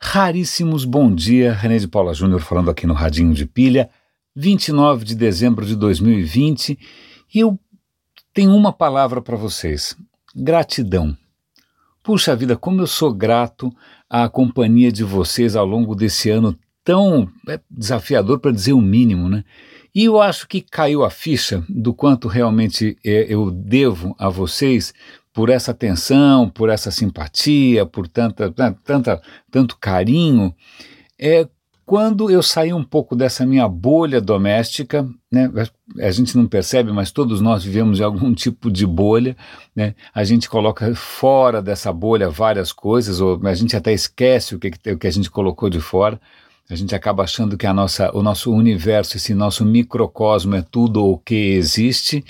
Raríssimos bom dia, René de Paula Júnior falando aqui no Radinho de Pilha, 29 de dezembro de 2020, e eu tenho uma palavra para vocês: gratidão. Puxa vida, como eu sou grato à companhia de vocês ao longo desse ano tão desafiador, para dizer o mínimo, né? E eu acho que caiu a ficha do quanto realmente eu devo a vocês por essa atenção, por essa simpatia, por tanto carinho, quando eu saí um pouco dessa minha bolha doméstica, né? A gente não percebe, mas todos nós vivemos em algum tipo de bolha, né? A gente coloca fora dessa bolha várias coisas, ou a gente até esquece o que a gente colocou de fora. A gente acaba achando que o nosso universo, esse nosso microcosmo é tudo o que existe.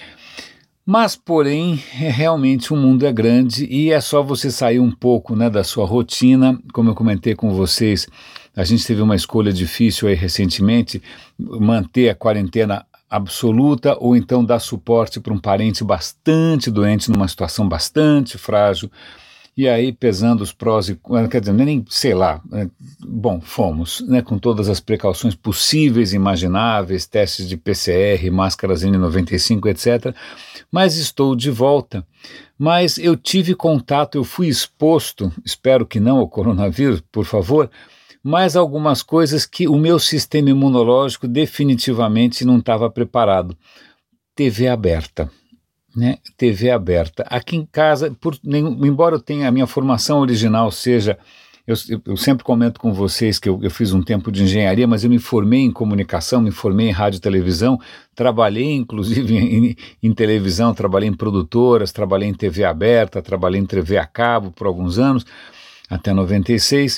Mas, porém, realmente o mundo é grande e é só você sair um pouco, né, da sua rotina. Como eu comentei com vocês, a gente teve uma escolha difícil aí recentemente, manter a quarentena absoluta ou então dar suporte para um parente bastante doente, numa situação bastante frágil. E aí, pesando os prós e quer dizer, nem sei lá, bom, fomos, né, com todas as precauções possíveis e imagináveis, testes de PCR, máscaras N95, etc., mas estou de volta. Mas eu tive contato, eu fui exposto, espero que não ao coronavírus, por favor, mas algumas coisas que o meu sistema imunológico definitivamente não estava preparado. TV aberta. Né, TV aberta. Aqui em casa, embora eu tenha a minha formação original seja, eu sempre comento com vocês que eu fiz um tempo de engenharia, mas eu me formei em comunicação, me formei em rádio e televisão, trabalhei inclusive em televisão, trabalhei em produtoras, trabalhei em TV aberta, trabalhei em TV a cabo por alguns anos, até 96,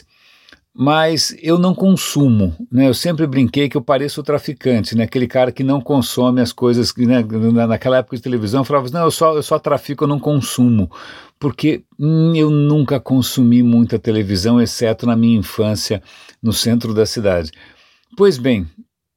mas eu não consumo, né? Eu sempre brinquei que eu pareço o traficante, né? Aquele cara que não consome as coisas, né? Naquela época de televisão eu falava, não, eu só trafico, eu não consumo, porque eu nunca consumi muita televisão, exceto na minha infância no centro da cidade. Pois bem,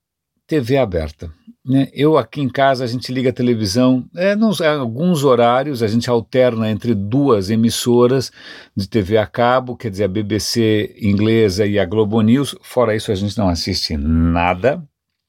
TV aberta. Né? Eu aqui em casa, a gente liga a televisão, em alguns horários a gente alterna entre duas emissoras de TV a cabo, quer dizer, a BBC inglesa e a Globo News. Fora isso a gente não assiste nada,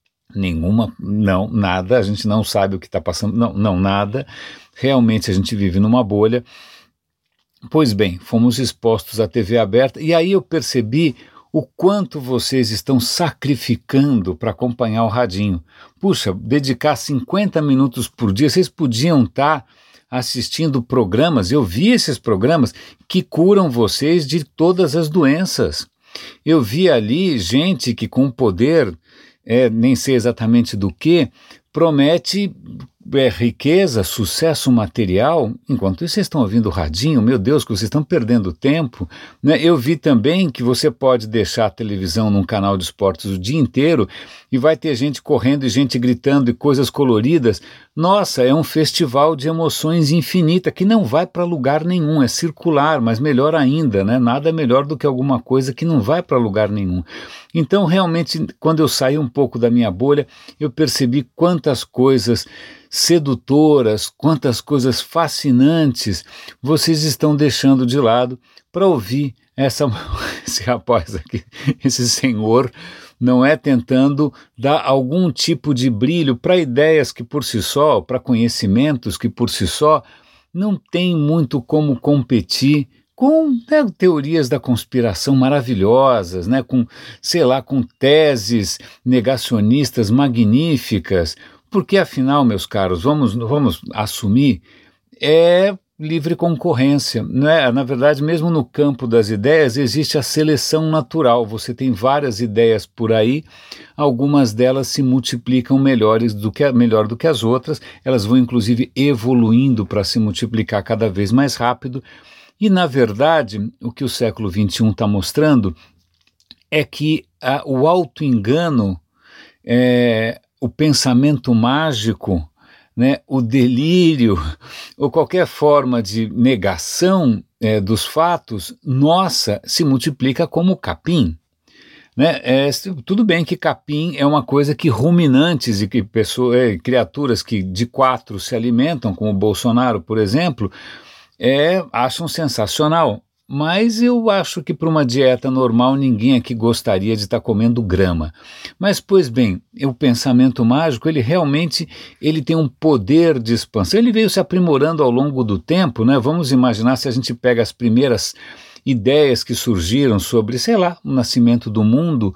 nada, a gente não sabe o que está passando, nada, realmente a gente vive numa bolha. Pois bem, fomos expostos à TV aberta e aí eu percebi o quanto vocês estão sacrificando para acompanhar o radinho. Puxa, dedicar 50 minutos por dia, vocês podiam estar assistindo programas, eu vi esses programas que curam vocês de todas as doenças. Eu vi ali gente que com poder, nem sei exatamente do que, promete riqueza, sucesso material. Enquanto isso vocês estão ouvindo o radinho, meu Deus, que vocês estão perdendo tempo, né? Eu vi também que você pode deixar a televisão num canal de esportes o dia inteiro e vai ter gente correndo e gente gritando e coisas coloridas. Nossa, é um festival de emoções infinita que não vai para lugar nenhum, é circular, mas melhor ainda, né? Nada melhor do que alguma coisa que não vai para lugar nenhum. Então, realmente, quando eu saí um pouco da minha bolha, eu percebi quantas coisas sedutoras, quantas coisas fascinantes vocês estão deixando de lado para ouvir esse rapaz aqui, esse senhor, não é, tentando dar algum tipo de brilho para ideias que por si só, para conhecimentos que por si só, não tem muito como competir com, né, teorias da conspiração maravilhosas, né, com teses negacionistas magníficas, porque afinal, meus caros, vamos assumir, é livre concorrência, né? Na verdade, mesmo no campo das ideias, existe a seleção natural, você tem várias ideias por aí, algumas delas se multiplicam melhor do que as outras, elas vão inclusive evoluindo para se multiplicar cada vez mais rápido. E, na verdade, o que o século XXI está mostrando é que o auto-engano, o pensamento mágico, né, o delírio, ou qualquer forma de negação dos fatos, se multiplica como capim. Né? Tudo bem que capim é uma coisa que ruminantes e que criaturas que de quatro se alimentam, como o Bolsonaro, por exemplo, acham sensacional, mas eu acho que para uma dieta normal ninguém aqui gostaria de estar comendo grama. Mas, pois bem, o pensamento mágico, ele realmente ele tem um poder de expansão. Ele veio se aprimorando ao longo do tempo, né? Vamos imaginar se a gente pega as primeiras ideias que surgiram sobre, sei lá, o nascimento do mundo,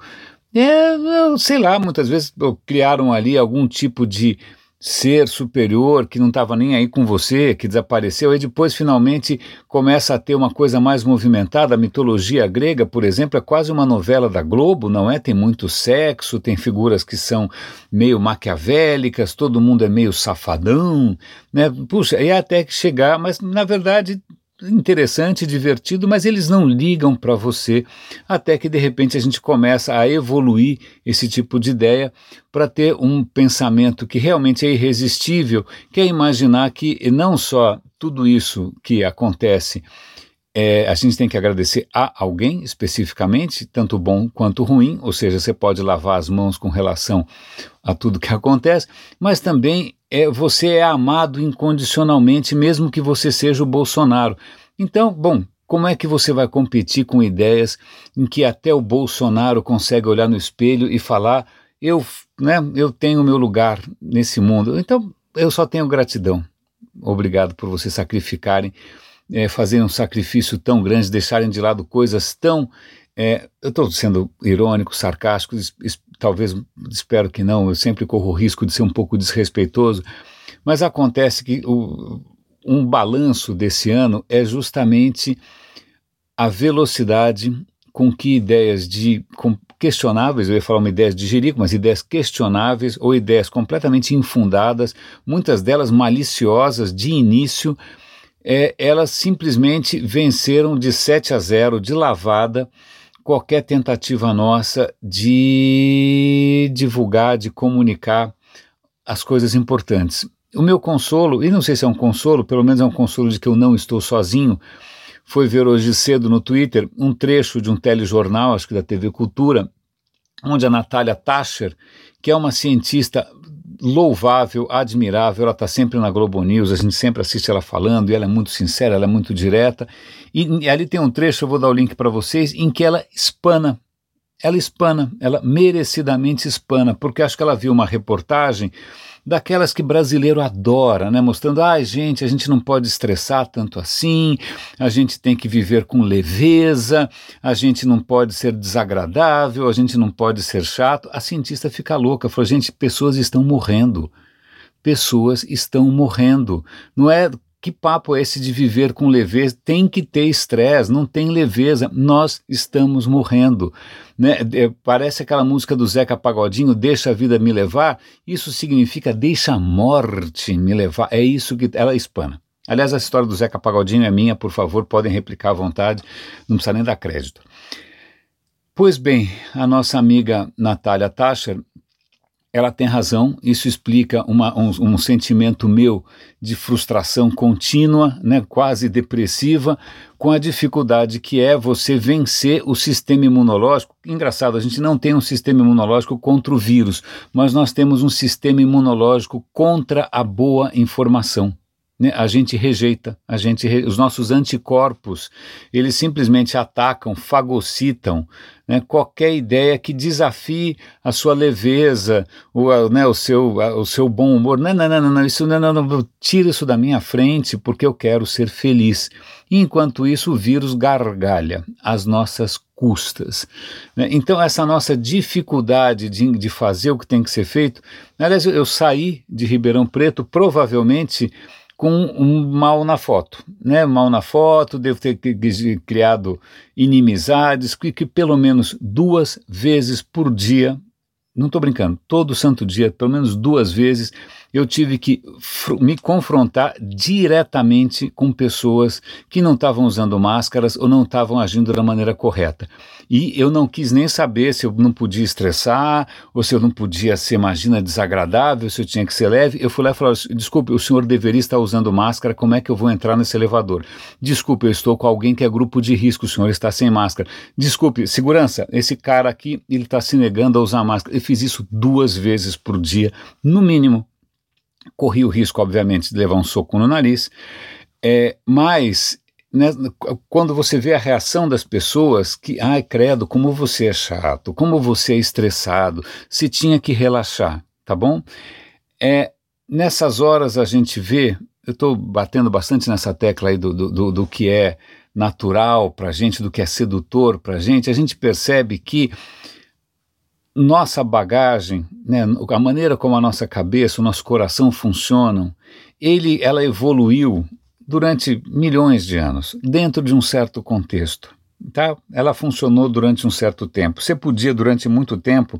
sei lá, muitas vezes criaram ali algum tipo de ser superior que não estava nem aí com você, que desapareceu, e depois finalmente começa a ter uma coisa mais movimentada. A mitologia grega, por exemplo, é quase uma novela da Globo, não é? Tem muito sexo, tem figuras que são meio maquiavélicas, todo mundo é meio safadão, né? Puxa, e até que chegar, mas na verdade interessante, divertido, mas eles não ligam para você, até que de repente a gente começa a evoluir esse tipo de ideia para ter um pensamento que realmente é irresistível, que é imaginar que não só tudo isso que acontece a gente tem que agradecer a alguém especificamente, tanto bom quanto ruim, ou seja, você pode lavar as mãos com relação a tudo que acontece, mas também você é amado incondicionalmente, mesmo que você seja o Bolsonaro. Então, bom, como é que você vai competir com ideias em que até o Bolsonaro consegue olhar no espelho e falar, eu tenho meu lugar nesse mundo? Então, eu só tenho gratidão. Obrigado por vocês sacrificarem, fazerem um sacrifício tão grande, deixarem de lado coisas tão... eu estou sendo irônico, sarcástico, talvez, espero que não, eu sempre corro o risco de ser um pouco desrespeitoso, mas acontece que um balanço desse ano é justamente a velocidade com que ideias questionáveis, eu ia falar uma ideia de jirico, mas ideias questionáveis ou ideias completamente infundadas, muitas delas maliciosas de início, elas simplesmente venceram de 7-0, de lavada, qualquer tentativa nossa de divulgar, de comunicar as coisas importantes. O meu consolo, e não sei se é um consolo, pelo menos é um consolo de que eu não estou sozinho, foi ver hoje cedo no Twitter um trecho de um telejornal, acho que da TV Cultura, onde a Natália Tascher, que é uma cientista louvável, admirável, ela está sempre na Globo News, a gente sempre assiste ela falando, e ela é muito sincera, ela é muito direta, e ali tem um trecho, eu vou dar o link para vocês, em que ela espana, ela merecidamente espana, porque acho que ela viu uma reportagem daquelas que brasileiro adora, né? Mostrando, gente, a gente não pode estressar tanto assim, a gente tem que viver com leveza, a gente não pode ser desagradável, a gente não pode ser chato. A cientista fica louca, falou, gente, pessoas estão morrendo, não é... Que papo é esse de viver com leveza? Tem que ter estresse, não tem leveza, nós estamos morrendo, né? Parece aquela música do Zeca Pagodinho, deixa a vida me levar, isso significa deixa a morte me levar, é isso que ela espana. Aliás, a história do Zeca Pagodinho é minha, por favor, podem replicar à vontade, não precisa nem dar crédito. Pois bem, a nossa amiga Natália Tascher, ela tem razão, isso explica um sentimento meu de frustração contínua, né, quase depressiva, com a dificuldade que é você vencer o sistema imunológico. Engraçado, a gente não tem um sistema imunológico contra o vírus, mas nós temos um sistema imunológico contra a boa informação. Né? A gente rejeita, os nossos anticorpos, eles simplesmente atacam, fagocitam, né, qualquer ideia que desafie a sua leveza, o seu bom humor. Não, tira isso da minha frente porque eu quero ser feliz. E enquanto isso, o vírus gargalha às nossas custas. Né? Então, essa nossa dificuldade de fazer o que tem que ser feito, aliás, eu saí de Ribeirão Preto provavelmente com um mal na foto, né? Mal na foto, devo ter criado inimizades, que pelo menos 2 vezes por dia, não estou brincando, todo santo dia, pelo menos 2 vezes, eu tive que me confrontar diretamente com pessoas que não estavam usando máscaras ou não estavam agindo da maneira correta. E eu não quis nem saber se eu não podia estressar, ou se eu não podia ser, imagina, desagradável, se eu tinha que ser leve. Eu fui lá e falei, desculpe, o senhor deveria estar usando máscara, como é que eu vou entrar nesse elevador? Desculpe, eu estou com alguém que é grupo de risco, o senhor está sem máscara. Desculpe, segurança, esse cara aqui, ele está se negando a usar máscara. Eu fiz isso 2 vezes por dia, no mínimo. Corri o risco, obviamente, de levar um soco no nariz, mas né, quando você vê a reação das pessoas que, ai credo, como você é chato, como você é estressado, se tinha que relaxar, tá bom? Nessas horas a gente vê, eu estou batendo bastante nessa tecla aí do que é natural para a gente, do que é sedutor para a gente percebe que nossa bagagem, né, a maneira como a nossa cabeça, o nosso coração funcionam, ela evoluiu durante milhões de anos, dentro de um certo contexto. Tá? Ela funcionou durante um certo tempo. Você podia, durante muito tempo,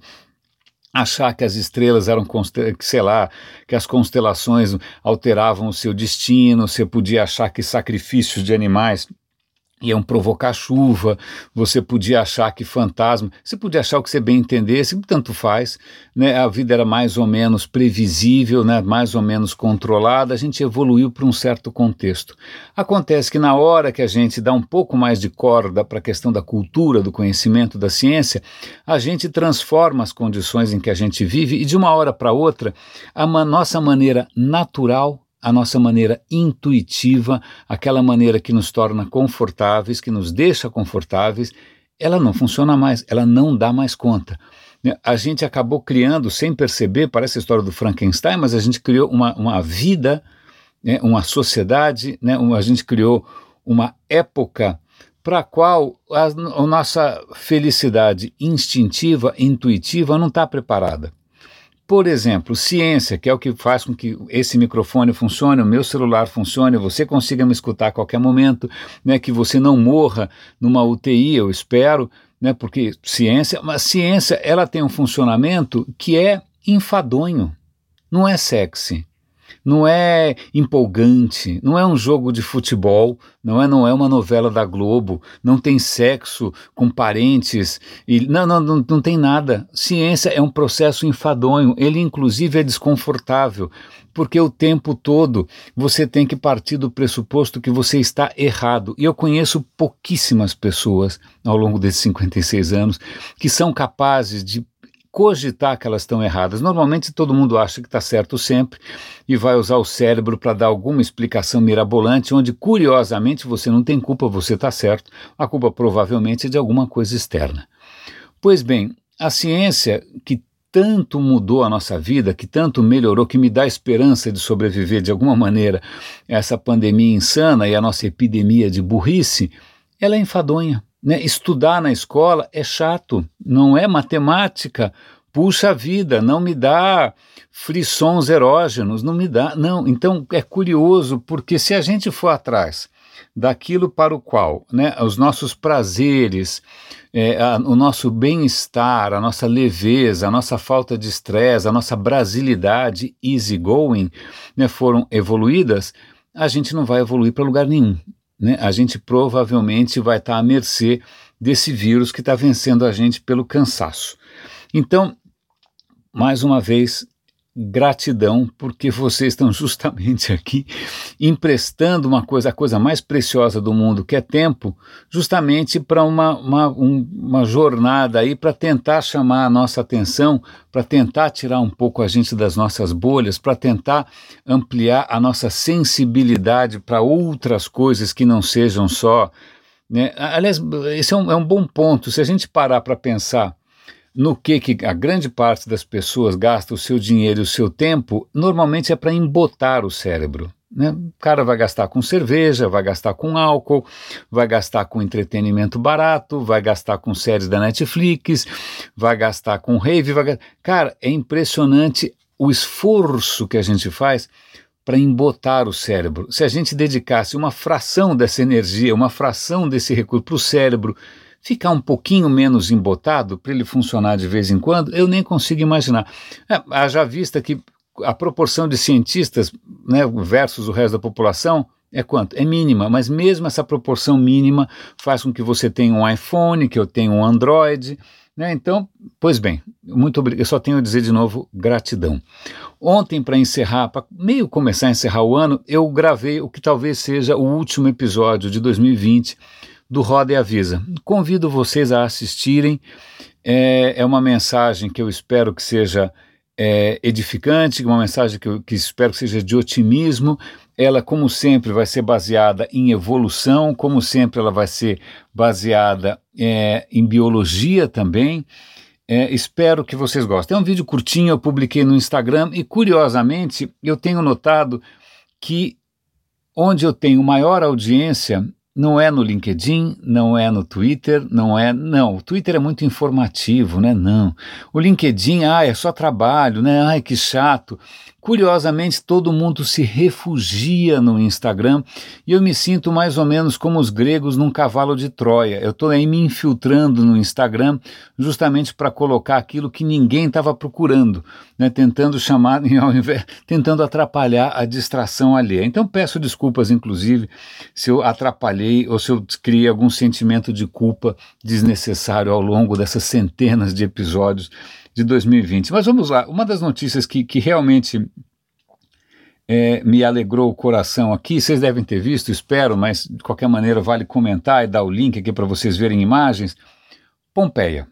achar que as estrelas eram, sei lá, que as constelações alteravam o seu destino, você podia achar que sacrifícios de animais iam provocar chuva, você podia achar que fantasma, você podia achar o que você bem entendesse, tanto faz, né? A vida era mais ou menos previsível, né? Mais ou menos controlada, a gente evoluiu para um certo contexto. Acontece que na hora que a gente dá um pouco mais de corda para a questão da cultura, do conhecimento, da ciência, a gente transforma as condições em que a gente vive e de uma hora para outra, nossa maneira natural, a nossa maneira intuitiva, aquela maneira que nos torna confortáveis, que nos deixa confortáveis, ela não funciona mais, ela não dá mais conta. A gente acabou criando, sem perceber, parece a história do Frankenstein, mas a gente criou uma vida, né, uma sociedade, né, a gente criou uma época para a qual a nossa felicidade instintiva, intuitiva, não está preparada. Por exemplo, ciência, que é o que faz com que esse microfone funcione, o meu celular funcione, você consiga me escutar a qualquer momento, né, que você não morra numa UTI, eu espero, né, porque mas ciência ela tem um funcionamento que é enfadonho, não é sexy. Não é empolgante, não é um jogo de futebol, não é uma novela da Globo, não tem sexo com parentes, não tem nada. Ciência é um processo enfadonho, ele inclusive é desconfortável, porque o tempo todo você tem que partir do pressuposto que você está errado. E eu conheço pouquíssimas pessoas ao longo desses 56 anos que são capazes de cogitar que elas estão erradas. Normalmente todo mundo acha que está certo sempre e vai usar o cérebro para dar alguma explicação mirabolante, onde curiosamente você não tem culpa, você está certo, a culpa provavelmente é de alguma coisa externa. Pois bem, a ciência que tanto mudou a nossa vida, que tanto melhorou, que me dá esperança de sobreviver de alguma maneira a essa pandemia insana e a nossa epidemia de burrice, ela é enfadonha. Né? Estudar na escola é chato, não é matemática, puxa vida, não me dá frissons erógenos, não me dá, não. Então é curioso, porque se a gente for atrás daquilo para o qual, né, os nossos prazeres, o nosso bem-estar, a nossa leveza, a nossa falta de estresse, a nossa brasilidade, easygoing, né, foram evoluídas, a gente não vai evoluir para lugar nenhum. Né, a gente provavelmente vai estar à mercê desse vírus que está vencendo a gente pelo cansaço. Então, mais uma vez, gratidão, porque vocês estão justamente aqui emprestando a coisa mais preciosa do mundo, que é tempo, justamente para uma jornada aí para tentar chamar a nossa atenção, para tentar tirar um pouco a gente das nossas bolhas, para tentar ampliar a nossa sensibilidade para outras coisas que não sejam só, né? Aliás, esse é um bom ponto. Se a gente parar para pensar no que a grande parte das pessoas gasta o seu dinheiro e o seu tempo, normalmente é para embotar o cérebro. Né? O cara vai gastar com cerveja, vai gastar com álcool, vai gastar com entretenimento barato, vai gastar com séries da Netflix, vai gastar com rave. Cara, é impressionante o esforço que a gente faz para embotar o cérebro. Se a gente dedicasse uma fração dessa energia, uma fração desse recurso para o cérebro ficar um pouquinho menos embotado, para ele funcionar de vez em quando, eu nem consigo imaginar. Haja vista que a proporção de cientistas, né, versus o resto da população é quanto? É mínima, mas mesmo essa proporção mínima faz com que você tenha um iPhone, que eu tenha um Android, né? Então, pois bem, muito obrigado. Eu só tenho a dizer de novo gratidão. Ontem, para encerrar, para meio começar a encerrar o ano, eu gravei o que talvez seja o último episódio de 2020 do Roda e Avisa. Convido vocês a assistirem, é uma mensagem que eu espero que seja edificante, uma mensagem que espero que seja de otimismo, ela, como sempre, vai ser baseada em evolução, como sempre ela vai ser baseada em biologia também. Espero que vocês gostem. É um vídeo curtinho, eu publiquei no Instagram e, curiosamente, eu tenho notado que onde eu tenho maior audiência não é no LinkedIn, não é no Twitter, não, o Twitter é muito informativo, né? Não. O LinkedIn, é só trabalho, né? Ai, que chato. Curiosamente, todo mundo se refugia no Instagram e eu me sinto mais ou menos como os gregos num cavalo de Troia. Eu estou aí me infiltrando no Instagram justamente para colocar aquilo que ninguém estava procurando, né? Tentando chamar, ao invés, tentando atrapalhar a distração alheia. Então peço desculpas, inclusive, se eu atrapalhei ou se eu criei algum sentimento de culpa desnecessário ao longo dessas centenas de episódios de 2020. Mas vamos lá, uma das notícias que realmente me alegrou o coração aqui, vocês devem ter visto, espero, mas de qualquer maneira vale comentar e dar o link aqui para vocês verem imagens. Pompeia.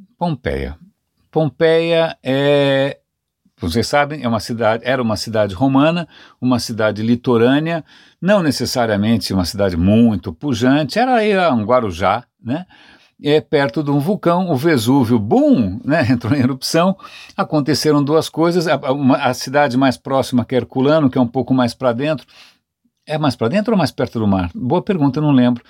Pompeia vocês sabem, era uma cidade romana, uma cidade litorânea, não necessariamente uma cidade muito pujante, era aí um Guarujá, né? Perto de um vulcão, o Vesúvio, né, entrou em erupção, aconteceram duas coisas, a cidade mais próxima, que é Herculano, que é um pouco mais para dentro, é mais para dentro ou mais perto do mar? Boa pergunta, eu não lembro.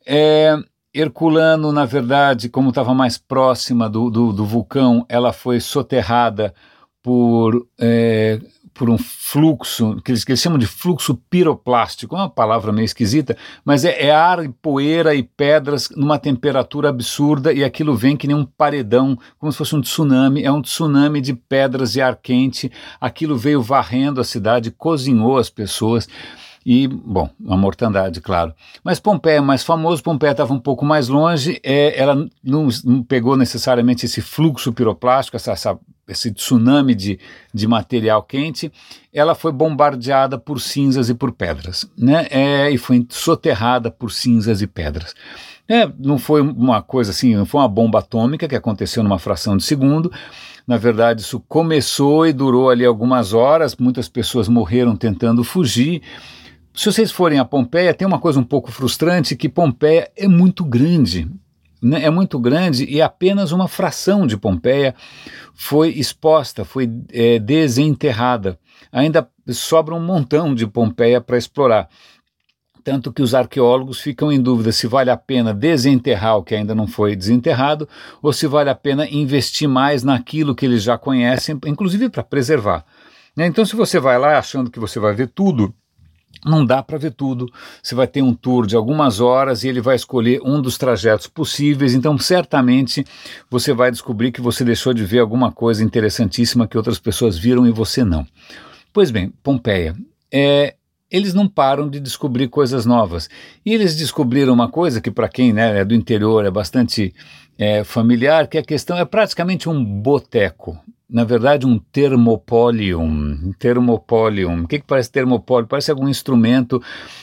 Herculano, na verdade, como estava mais próxima do vulcão, ela foi soterrada por um fluxo, que eles chamam de fluxo piroplástico, é uma palavra meio esquisita, mas é ar, e poeira e pedras numa temperatura absurda, e aquilo vem que nem um paredão, como se fosse um tsunami, é um tsunami de pedras e ar quente, aquilo veio varrendo a cidade, cozinhou as pessoas, e, bom, uma mortandade, claro. Mas Pompeia é mais famoso, Pompeia estava um pouco mais longe, ela não pegou necessariamente esse fluxo piroplástico, esse tsunami de material quente, ela foi bombardeada por cinzas e por pedras, né? E foi soterrada por cinzas e pedras. Não foi uma coisa assim, não foi uma bomba atômica que aconteceu numa fração de segundo. Na verdade, isso começou e durou ali algumas horas, muitas pessoas morreram tentando fugir. Se vocês forem a Pompeia, tem uma coisa um pouco frustrante, que Pompeia é muito grande, né? É muito grande e apenas uma fração de Pompeia foi exposta, foi desenterrada. Ainda sobra um montão de Pompeia para explorar. Tanto que os arqueólogos ficam em dúvida se vale a pena desenterrar o que ainda não foi desenterrado ou se vale a pena investir mais naquilo que eles já conhecem, inclusive para preservar. Então, se você vai lá achando que você vai ver tudo, não dá para ver tudo, você vai ter um tour de algumas horas e ele vai escolher um dos trajetos possíveis, então certamente você vai descobrir que você deixou de ver alguma coisa interessantíssima que outras pessoas viram e você não. Pois bem, Pompeia, eles não param de descobrir coisas novas, e eles descobriram uma coisa que para quem, né, é do interior é bastante familiar, que a questão é praticamente um boteco. Na verdade, um termopólium. O que parece termopólio? Parece algum instrumento,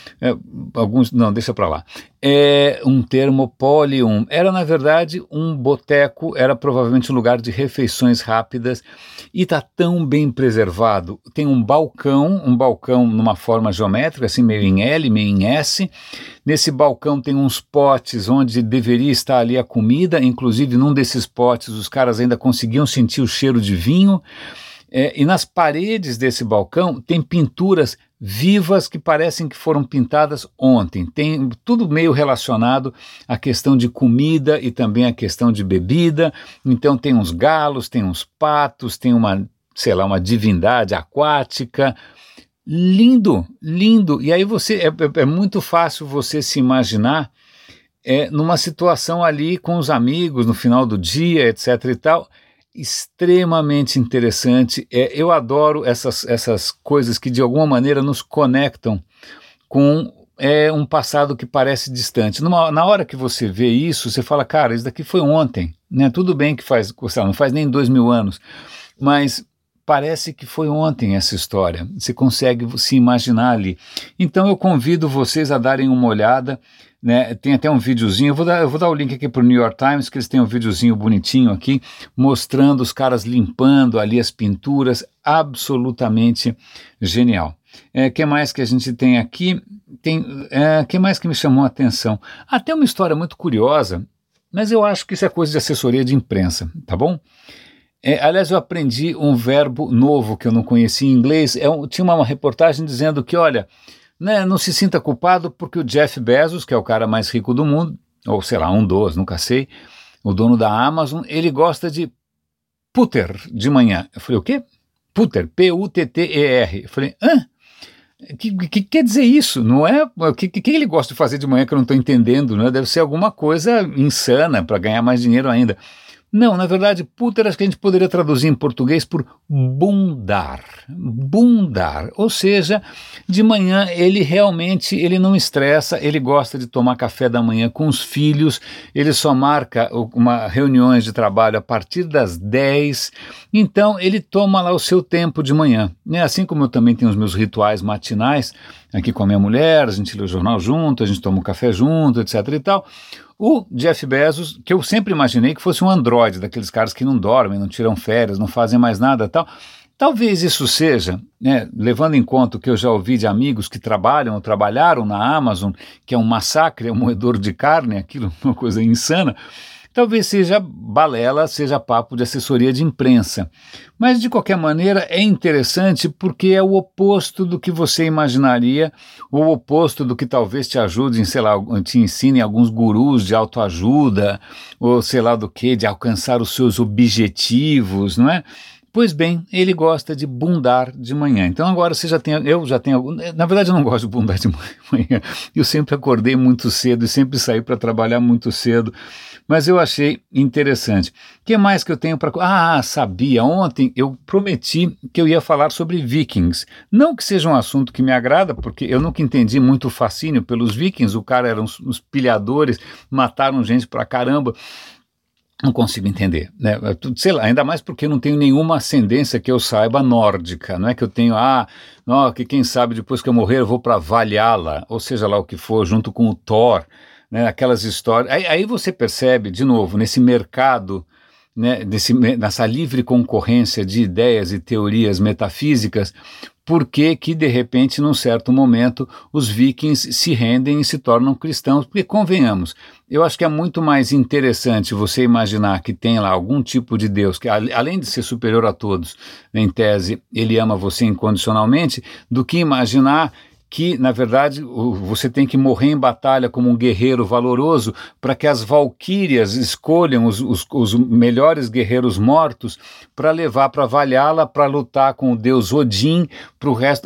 não, deixa para lá. Um termopólium. Era, na verdade, um boteco, era provavelmente um lugar de refeições rápidas, e está tão bem preservado. Tem um balcão numa forma geométrica, assim, meio em L, meio em S. Nesse balcão tem uns potes onde deveria estar ali a comida, inclusive num desses potes os caras ainda conseguiam sentir o cheiro de vinho. E nas paredes desse balcão tem pinturas vivas que parecem que foram pintadas ontem. Tem tudo meio relacionado à questão de comida e também à questão de bebida. Então tem uns galos, tem uns patos, tem uma divindade aquática. Lindo, lindo. E aí é muito fácil você se imaginar numa situação ali com os amigos no final do dia, etc e tal. Extremamente interessante. Eu adoro essas coisas que de alguma maneira nos conectam com um passado que parece distante. Na hora que você vê isso, você fala, cara, isso daqui foi ontem, né? Tudo bem que não faz nem 2000 anos, mas parece que foi ontem essa história. Você consegue se imaginar ali. Então eu convido vocês a darem uma olhada, né? Tem até um videozinho, eu vou dar o link aqui para o New York Times, que eles têm um videozinho bonitinho aqui, mostrando os caras limpando ali as pinturas, absolutamente genial. Que mais que a gente tem aqui? Que mais que me chamou a atenção? Até uma história muito curiosa, mas eu acho que isso é coisa de assessoria de imprensa, tá bom? Aliás, eu aprendi um verbo novo que eu não conhecia em inglês. Tinha uma reportagem dizendo que, olha, né, não se sinta culpado porque o Jeff Bezos, que é o cara mais rico do mundo, ou sei lá, um dos, nunca sei, o dono da Amazon, ele gosta de putter de manhã. Eu falei, o quê? Putter, P-U-T-T-E-R. Eu falei, hã? Que quer dizer isso? Não é? O que ele gosta de fazer de manhã que eu não estou entendendo? Né? Deve ser alguma coisa insana para ganhar mais dinheiro ainda. Não, na verdade, puter acho que a gente poderia traduzir em português por bundar. Bundar. Ou seja, de manhã ele não estressa, ele gosta de tomar café da manhã com os filhos, ele só marca reuniões de trabalho a partir das 10, então ele toma lá o seu tempo de manhã. Assim como eu também tenho os meus rituais matinais, aqui com a minha mulher, a gente lê o jornal junto, a gente toma um café junto, etc e tal. O Jeff Bezos, que eu sempre imaginei que fosse um androide, daqueles caras que não dormem, não tiram férias, não fazem mais nada tal. Talvez isso seja, né, levando em conta o que eu já ouvi de amigos que trabalham ou trabalharam na Amazon, que é um massacre, é um moedor de carne, aquilo é uma coisa insana. Talvez seja balela, seja papo de assessoria de imprensa. Mas, de qualquer maneira, é interessante porque é o oposto do que você imaginaria, o oposto do que talvez te ajude, sei lá, te ensine alguns gurus de autoajuda, ou sei lá do que, de alcançar os seus objetivos, não é? Pois bem, ele gosta de bundar de manhã. Então agora eu já tenho, na verdade eu não gosto de bundar de manhã, eu sempre acordei muito cedo e sempre saí para trabalhar muito cedo, mas eu achei interessante. O que mais que eu tenho para... sabia, ontem eu prometi que eu ia falar sobre vikings. Não que seja um assunto que me agrada, porque eu nunca entendi muito o fascínio pelos vikings, o cara eram os pilhadores, mataram gente pra caramba. Não consigo entender, né? Sei lá, ainda mais porque eu não tenho nenhuma ascendência que eu saiba nórdica, não é que eu tenho, que quem sabe depois que eu morrer eu vou para Valhalla, ou seja lá o que for, junto com o Thor, né? Aquelas histórias, aí você percebe, de novo, nesse mercado, né? Nessa livre concorrência de ideias e teorias metafísicas, por que de repente, num certo momento, os vikings se rendem e se tornam cristãos, porque convenhamos, eu acho que é muito mais interessante você imaginar que tem lá algum tipo de Deus, que além de ser superior a todos, em tese, ele ama você incondicionalmente, do que imaginar que, na verdade, você tem que morrer em batalha como um guerreiro valoroso para que as valquírias escolham os melhores guerreiros mortos para levar para Valhalla para lutar com o deus Odin para o resto...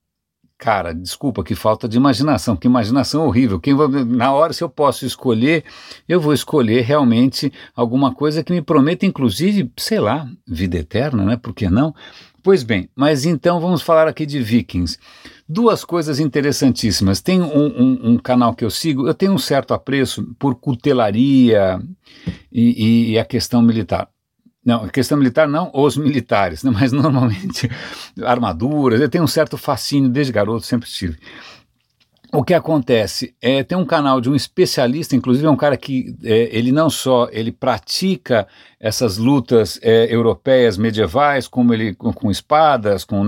Cara, desculpa, que falta de imaginação, que imaginação horrível. Na hora, se eu posso escolher, eu vou escolher realmente alguma coisa que me prometa, inclusive, sei lá, vida eterna, né? Por que não? Pois bem, mas então vamos falar aqui de vikings. Duas coisas interessantíssimas. Tem um canal que eu sigo, eu tenho um certo apreço por cutelaria e a questão militar. Não, a questão militar não, os militares, né, mas normalmente armaduras, eu tenho um certo fascínio desde garoto, sempre tive. O que acontece tem um canal de um especialista, inclusive é um cara que ele não só ele pratica essas lutas europeias medievais, como ele com espadas, com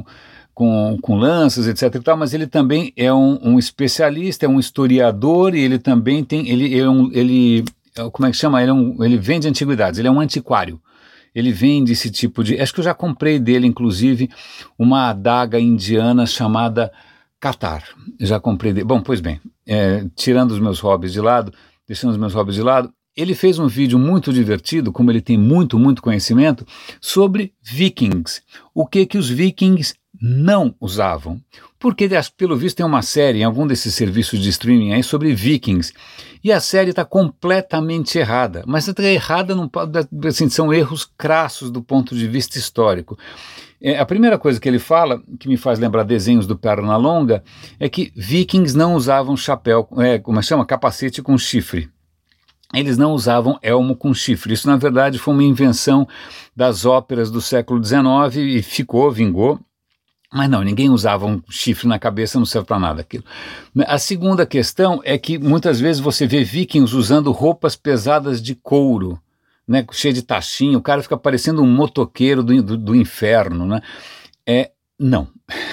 lanças, etc. e tal, mas ele também é um especialista, é um historiador e ele também tem, como é que chama? Ele vende antiguidades, ele é um antiquário. Ele vende esse tipo de... Acho que eu já comprei dele, inclusive, uma adaga indiana chamada Catar. Já comprei dele. Bom, pois bem, tirando os meus hobbies de lado, deixando os meus hobbies de lado, ele fez um vídeo muito divertido, como ele tem muito conhecimento, sobre vikings. O que os vikings não usavam. Porque, pelo visto, tem uma série em algum desses serviços de streaming aí sobre vikings. E a série está completamente errada. Mas está errada, assim, são erros crassos do ponto de vista histórico. A primeira coisa que ele fala, que me faz lembrar desenhos do Pernalonga, é que vikings não usavam chapéu, como chama? Capacete com chifre. Eles não usavam elmo com chifre. Isso, na verdade, foi uma invenção das óperas do século XIX e vingou. Mas não, ninguém usava um chifre na cabeça, não serve para nada aquilo. A segunda questão é que muitas vezes você vê vikings usando roupas pesadas de couro, né, cheio de tachinho, o cara fica parecendo um motoqueiro do inferno, né? Não.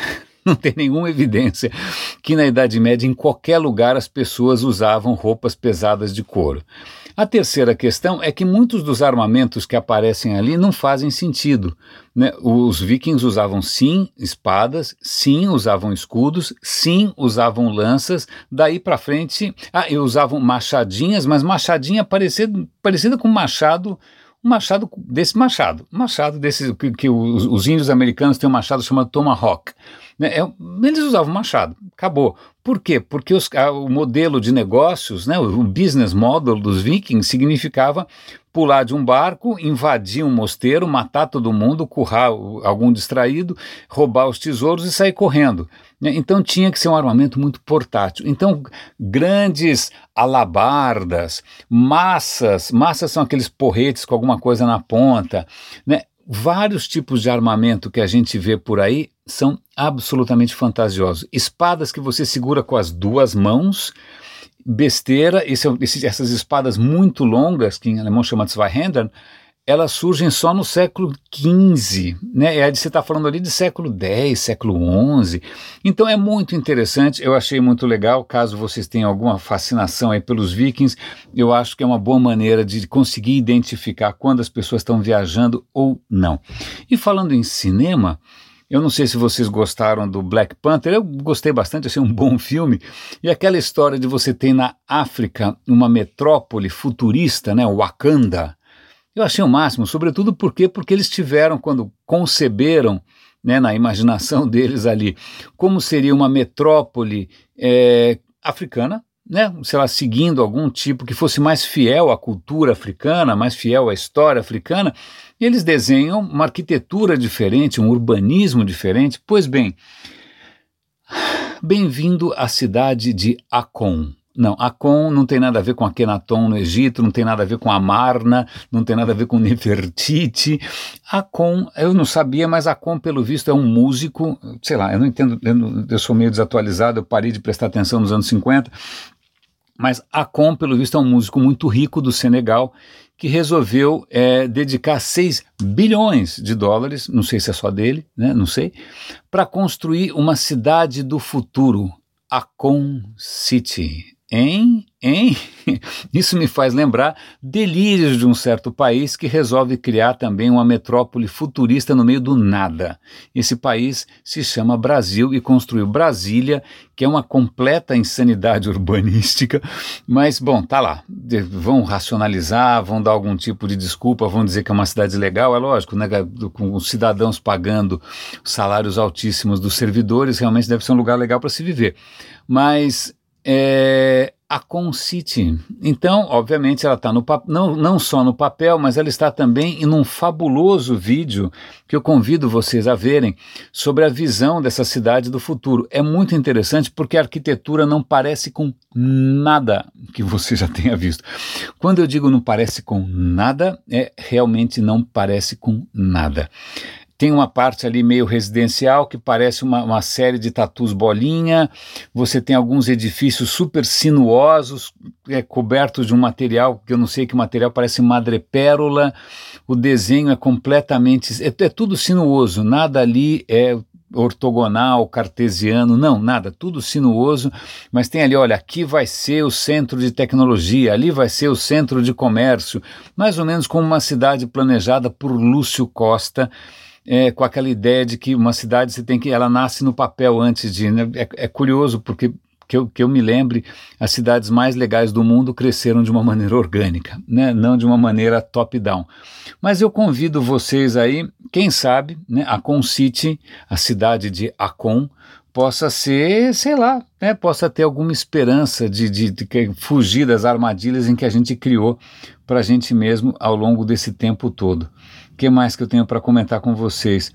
Não tem nenhuma evidência que na Idade Média, em qualquer lugar, as pessoas usavam roupas pesadas de couro. A terceira questão é que muitos dos armamentos que aparecem ali não fazem sentido, né? Os vikings usavam sim espadas, sim usavam escudos, sim usavam lanças, daí para frente, e usavam machadinhas, mas machadinha parecida com machado desse que os índios americanos têm um machado chamado Tomahawk, né? Eles usavam machado, acabou. Por quê? Porque o modelo de negócios, né, o business model dos vikings significava pular de um barco, invadir um mosteiro, matar todo mundo, currar algum distraído, roubar os tesouros e sair correndo, né? Então tinha que ser um armamento muito portátil. Então grandes alabardas, massas são aqueles porretes com alguma coisa na ponta, né? Vários tipos de armamento que a gente vê por aí são absolutamente fantasiosos. Espadas que você segura com as duas mãos, besteira, essas espadas muito longas, que em alemão chama Zweihänder, elas surgem só no século XV, né? Você está falando ali de século X, século XI. Então é muito interessante, eu achei muito legal. Caso vocês tenham alguma fascinação aí pelos vikings, eu acho que é uma boa maneira de conseguir identificar quando as pessoas estão viajando ou não. E falando em cinema, eu não sei se vocês gostaram do Black Panther, eu gostei bastante, achei um bom filme. E aquela história de você ter na África uma metrópole futurista, né, Wakanda, eu achei o máximo, sobretudo porque eles tiveram, quando conceberam, né, na imaginação deles ali, como seria uma metrópole africana, né, sei lá, seguindo algum tipo que fosse mais fiel à cultura africana, mais fiel à história africana, e eles desenham uma arquitetura diferente, um urbanismo diferente. Pois bem, bem-vindo à cidade de Akon. Não, Akon não tem nada a ver com Akhenaton no Egito, não tem nada a ver com Amarna, não tem nada a ver com Nefertiti. Akon, eu não sabia, mas Akon, pelo visto, é um músico, sei lá, eu não entendo, eu sou meio desatualizado, eu parei de prestar atenção nos anos 50, mas Akon, pelo visto, é um músico muito rico do Senegal, que resolveu dedicar 6 bilhões de dólares, não sei se é só dele, né, não sei, para construir uma cidade do futuro, Akon City. Isso me faz lembrar delírios de um certo país que resolve criar também uma metrópole futurista no meio do nada. Esse país se chama Brasil e construiu Brasília, que é uma completa insanidade urbanística, mas, bom, tá lá. Vão racionalizar, vão dar algum tipo de desculpa, vão dizer que é uma cidade legal, é lógico, né? Com os cidadãos pagando salários altíssimos dos servidores, realmente deve ser um lugar legal para se viver. Mas Akon City, então, obviamente, ela está não só no papel, mas ela está também em um fabuloso vídeo que eu convido vocês a verem sobre a visão dessa cidade do futuro. É muito interessante porque a arquitetura não parece com nada que você já tenha visto. Quando eu digo não parece com nada, realmente não parece com nada. Tem uma parte ali meio residencial que parece uma série de tatus bolinha, você tem alguns edifícios super sinuosos, cobertos de um material, que eu não sei que material, parece madrepérola, o desenho é completamente, é tudo sinuoso, nada ali é ortogonal, cartesiano, não, nada, tudo sinuoso, mas tem ali, olha, aqui vai ser o centro de tecnologia, ali vai ser o centro de comércio, mais ou menos como uma cidade planejada por Lúcio Costa, com aquela ideia de que uma cidade ela nasce no papel antes de, né? É curioso porque que eu me lembre, as cidades mais legais do mundo cresceram de uma maneira orgânica, né? Não de uma maneira top-down. Mas eu convido vocês aí, quem sabe, né, Akon City, a cidade de Akon, possa ser, sei lá, né, possa ter alguma esperança de fugir das armadilhas em que a gente criou para a gente mesmo ao longo desse tempo todo. O que mais que eu tenho para comentar com vocês?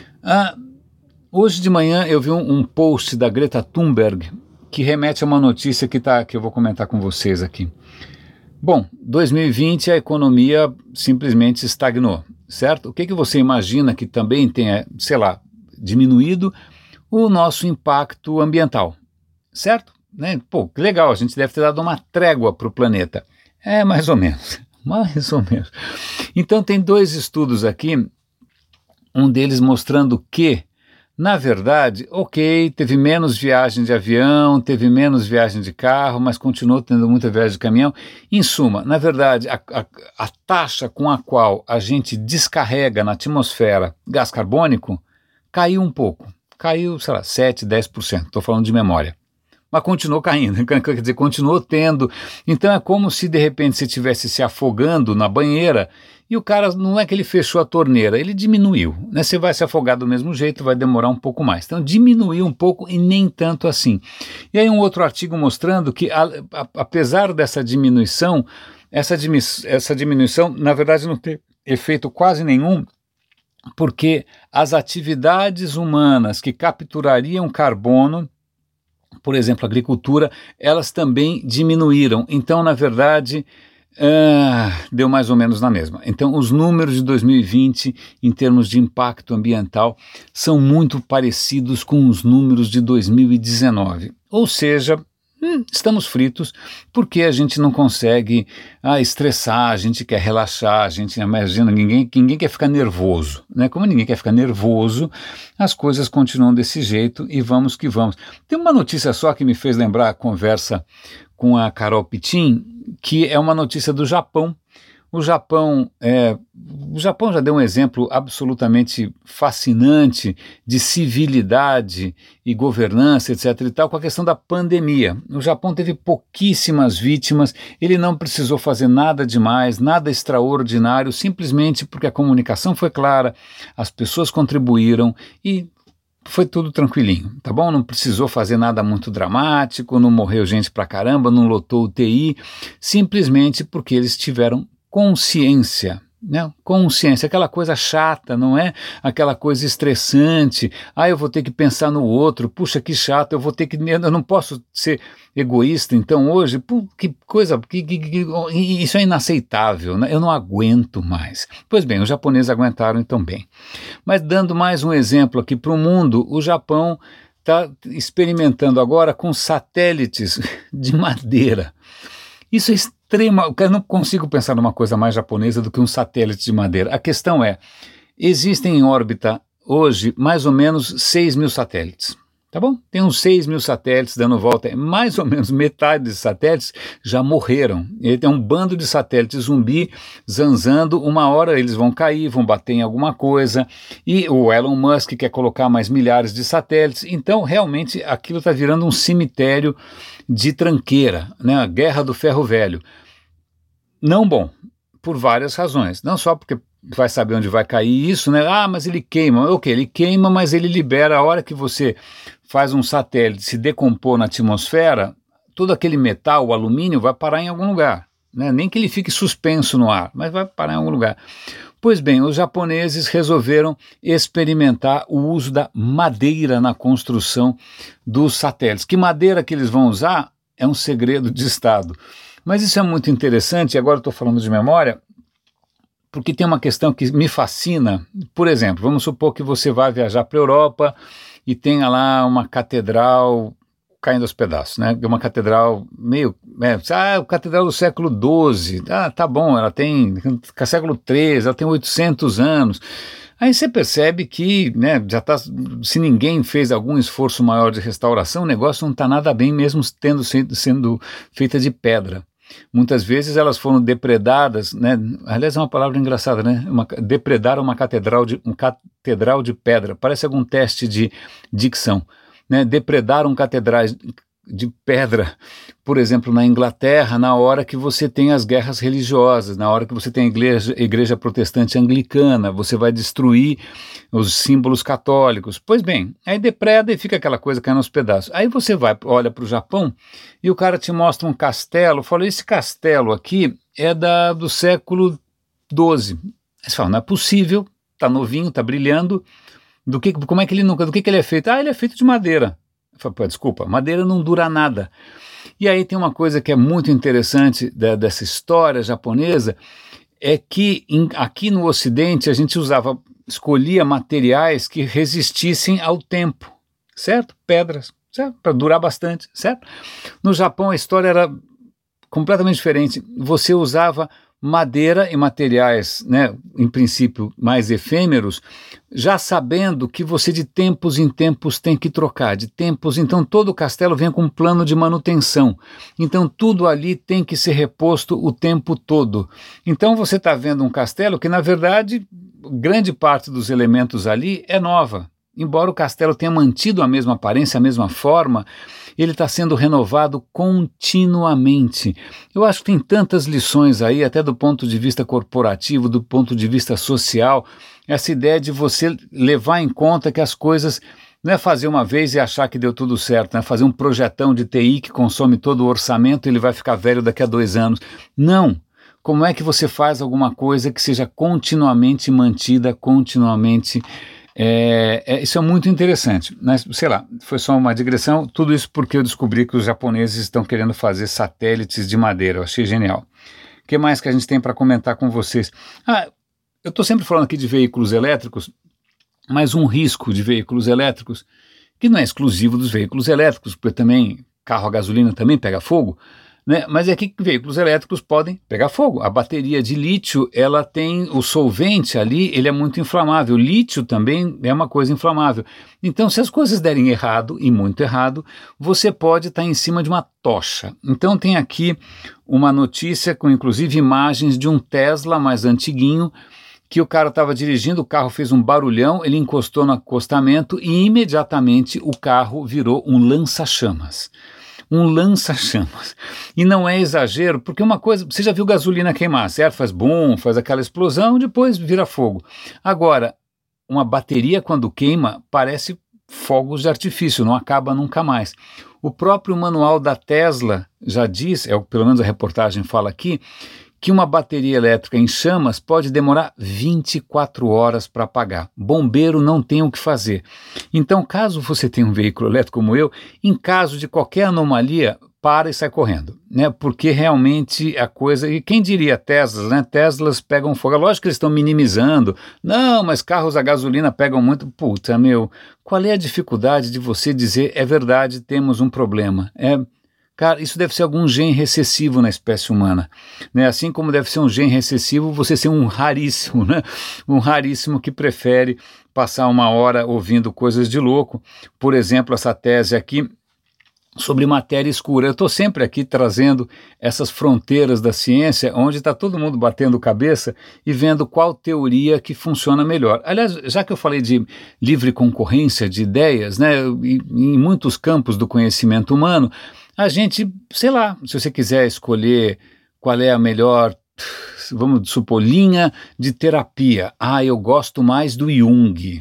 Hoje de manhã eu vi um post da Greta Thunberg que remete a uma notícia que eu vou comentar com vocês aqui. Bom, 2020 a economia simplesmente estagnou, certo? O que você imagina que também tenha, sei lá, diminuído o nosso impacto ambiental, certo? Né? Pô, que legal, a gente deve ter dado uma trégua para o planeta. Mais ou menos. Mais ou menos. Então tem 2 estudos aqui, um deles mostrando que Na verdade, ok, teve menos viagem de avião, teve menos viagem de carro, mas continuou tendo muita viagem de caminhão. Em suma, na verdade, a taxa com a qual a gente descarrega na atmosfera gás carbônico caiu um pouco. Caiu, sei lá, 7, 10%, estou falando de memória. Mas continuou caindo, quer dizer, continuou tendo. Então é como se de repente você estivesse se afogando na banheira e o cara, não é que ele fechou a torneira, ele diminuiu, né? Você vai se afogar do mesmo jeito, vai demorar um pouco mais. Então diminuiu um pouco e nem tanto assim. E aí um outro artigo mostrando que apesar dessa diminuição, essa diminuição na verdade não tem efeito quase nenhum, porque as atividades humanas que capturariam carbono, por exemplo, a agricultura, elas também diminuíram. Então, na verdade, deu mais ou menos na mesma. Então, os números de 2020, em termos de impacto ambiental, são muito parecidos com os números de 2019. Ou seja, estamos fritos porque a gente não consegue estressar, a gente quer relaxar, a gente imagina, ninguém quer ficar nervoso, né? Como ninguém quer ficar nervoso, as coisas continuam desse jeito e vamos que vamos. Tem uma notícia só que me fez lembrar a conversa com a Carol Pitin, que é uma notícia do Japão. O Japão já deu um exemplo absolutamente fascinante de civilidade e governança, etc. e tal, com a questão da pandemia. O Japão teve pouquíssimas vítimas, ele não precisou fazer nada demais, nada extraordinário, simplesmente porque a comunicação foi clara, as pessoas contribuíram e foi tudo tranquilinho, tá bom? Não precisou fazer nada muito dramático, não morreu gente pra caramba, não lotou UTI, simplesmente porque eles tiveram consciência, né? Consciência, aquela coisa chata, não é aquela coisa estressante, eu vou ter que pensar no outro, puxa que chato, eu não posso ser egoísta, então hoje, que coisa, isso é inaceitável, né? Eu não aguento mais. Pois bem, os japoneses aguentaram então bem. Mas dando mais um exemplo aqui para o mundo, o Japão está experimentando agora com satélites de madeira. Isso é eu não consigo pensar numa coisa mais japonesa do que um satélite de madeira. A questão é, existem em órbita hoje mais ou menos 6.000 satélites, tá bom? Tem uns 6.000 satélites dando volta, mais ou menos metade desses satélites já morreram. Ele tem um bando de satélites zumbi zanzando, uma hora eles vão cair, vão bater em alguma coisa, e o Elon Musk quer colocar mais milhares de satélites, então realmente aquilo está virando um cemitério de tranqueira, né? A guerra do ferro velho. Não bom, por várias razões, não só porque vai saber onde vai cair isso, né? Mas ele queima, ok, ele queima, mas ele libera, a hora que você faz um satélite se decompor na atmosfera, todo aquele metal, o alumínio, vai parar em algum lugar, né? Nem que ele fique suspenso no ar, mas vai parar em algum lugar. Pois bem, os japoneses resolveram experimentar o uso da madeira na construção dos satélites. Que madeira que eles vão usar é um segredo de Estado. Mas isso é muito interessante, e agora estou falando de memória, porque tem uma questão que me fascina. Por exemplo, vamos supor que você vai viajar para a Europa e tenha lá uma catedral caindo aos pedaços, né? Uma catedral catedral do século XII, tá bom, ela tem século XIII, ela tem 800 anos. Aí você percebe que, né, se ninguém fez algum esforço maior de restauração, o negócio não está nada bem, mesmo sendo feita de pedra. Muitas vezes elas foram depredadas, né? Aliás, é uma palavra engraçada, né? Depredaram uma catedral de pedra, parece algum teste de dicção, né? Depredaram catedrais de pedra, por exemplo, na Inglaterra, na hora que você tem as guerras religiosas, na hora que você tem a igreja protestante anglicana, você vai destruir os símbolos católicos. Pois bem, aí depreda e fica aquela coisa caindo aos pedaços. Aí você olha para o Japão e o cara te mostra um castelo, fala, esse castelo aqui é do século XII. Aí você fala, não é possível, está novinho, está brilhando, do que ele é feito? Ele é feito de madeira. Eu falo, desculpa, madeira não dura nada. E aí tem uma coisa que é muito interessante dessa história japonesa, é que aqui no Ocidente a gente escolhia materiais que resistissem ao tempo, certo? Pedras, certo? Para durar bastante, certo? No Japão a história era completamente diferente. Você usava madeira e materiais, né, em princípio mais efêmeros, já sabendo que você de tempos em tempos tem que trocar, então todo o castelo vem com um plano de manutenção, então tudo ali tem que ser reposto o tempo todo. Então você está vendo um castelo que na verdade grande parte dos elementos ali é nova. Embora o castelo tenha mantido a mesma aparência, a mesma forma, ele está sendo renovado continuamente. Eu acho que tem tantas lições aí, até do ponto de vista corporativo, do ponto de vista social, essa ideia de você levar em conta que as coisas não é fazer uma vez e achar que deu tudo certo, não é fazer um projetão de TI que consome todo o orçamento e ele vai ficar velho daqui a 2 anos. Não! Como é que você faz alguma coisa que seja continuamente mantida, continuamente... isso é muito interessante, mas sei lá, foi só uma digressão, tudo isso porque eu descobri que os japoneses estão querendo fazer satélites de madeira, eu achei genial. O que mais que a gente tem para comentar com vocês? Eu estou sempre falando aqui de veículos elétricos, mas um risco de veículos elétricos, que não é exclusivo dos veículos elétricos, porque também carro a gasolina também pega fogo, né? Mas é que veículos elétricos podem pegar fogo. A bateria de lítio, ela tem o solvente ali, ele é muito inflamável. O lítio também é uma coisa inflamável. Então, se as coisas derem errado, e muito errado, você pode estar em cima de uma tocha. Então, tem aqui uma notícia com, inclusive, imagens de um Tesla mais antiguinho, que o cara estava dirigindo, o carro fez um barulhão, ele encostou no acostamento e imediatamente o carro virou um lança-chamas. Um lança-chamas. E não é exagero, porque uma coisa, você já viu gasolina queimar, certo? Faz boom, faz aquela explosão, depois vira fogo. Agora, uma bateria quando queima parece fogos de artifício, não acaba nunca mais. O próprio manual da Tesla já diz, pelo menos a reportagem fala aqui, que uma bateria elétrica em chamas pode demorar 24 horas para apagar. Bombeiro não tem o que fazer. Então, caso você tenha um veículo elétrico como eu, em caso de qualquer anomalia, para e sai correndo, né? Porque realmente a coisa... E quem diria Teslas, né? Teslas pegam fogo. Lógico que eles estão minimizando. Não, mas carros a gasolina pegam muito. Puta, qual é a dificuldade de você dizer, é verdade, temos um problema? Cara, isso deve ser algum gene recessivo na espécie humana, né? Assim como deve ser um gene recessivo você ser um raríssimo, né? Um raríssimo que prefere passar 1 hora ouvindo coisas de louco. Por exemplo, essa tese aqui sobre matéria escura. Eu estou sempre aqui trazendo essas fronteiras da ciência, onde está todo mundo batendo cabeça e vendo qual teoria que funciona melhor. Aliás, já que eu falei de livre concorrência de ideias, né? Em muitos campos do conhecimento humano, a gente, sei lá, se você quiser escolher qual é a melhor, vamos supor, linha de terapia. Eu gosto mais do Jung,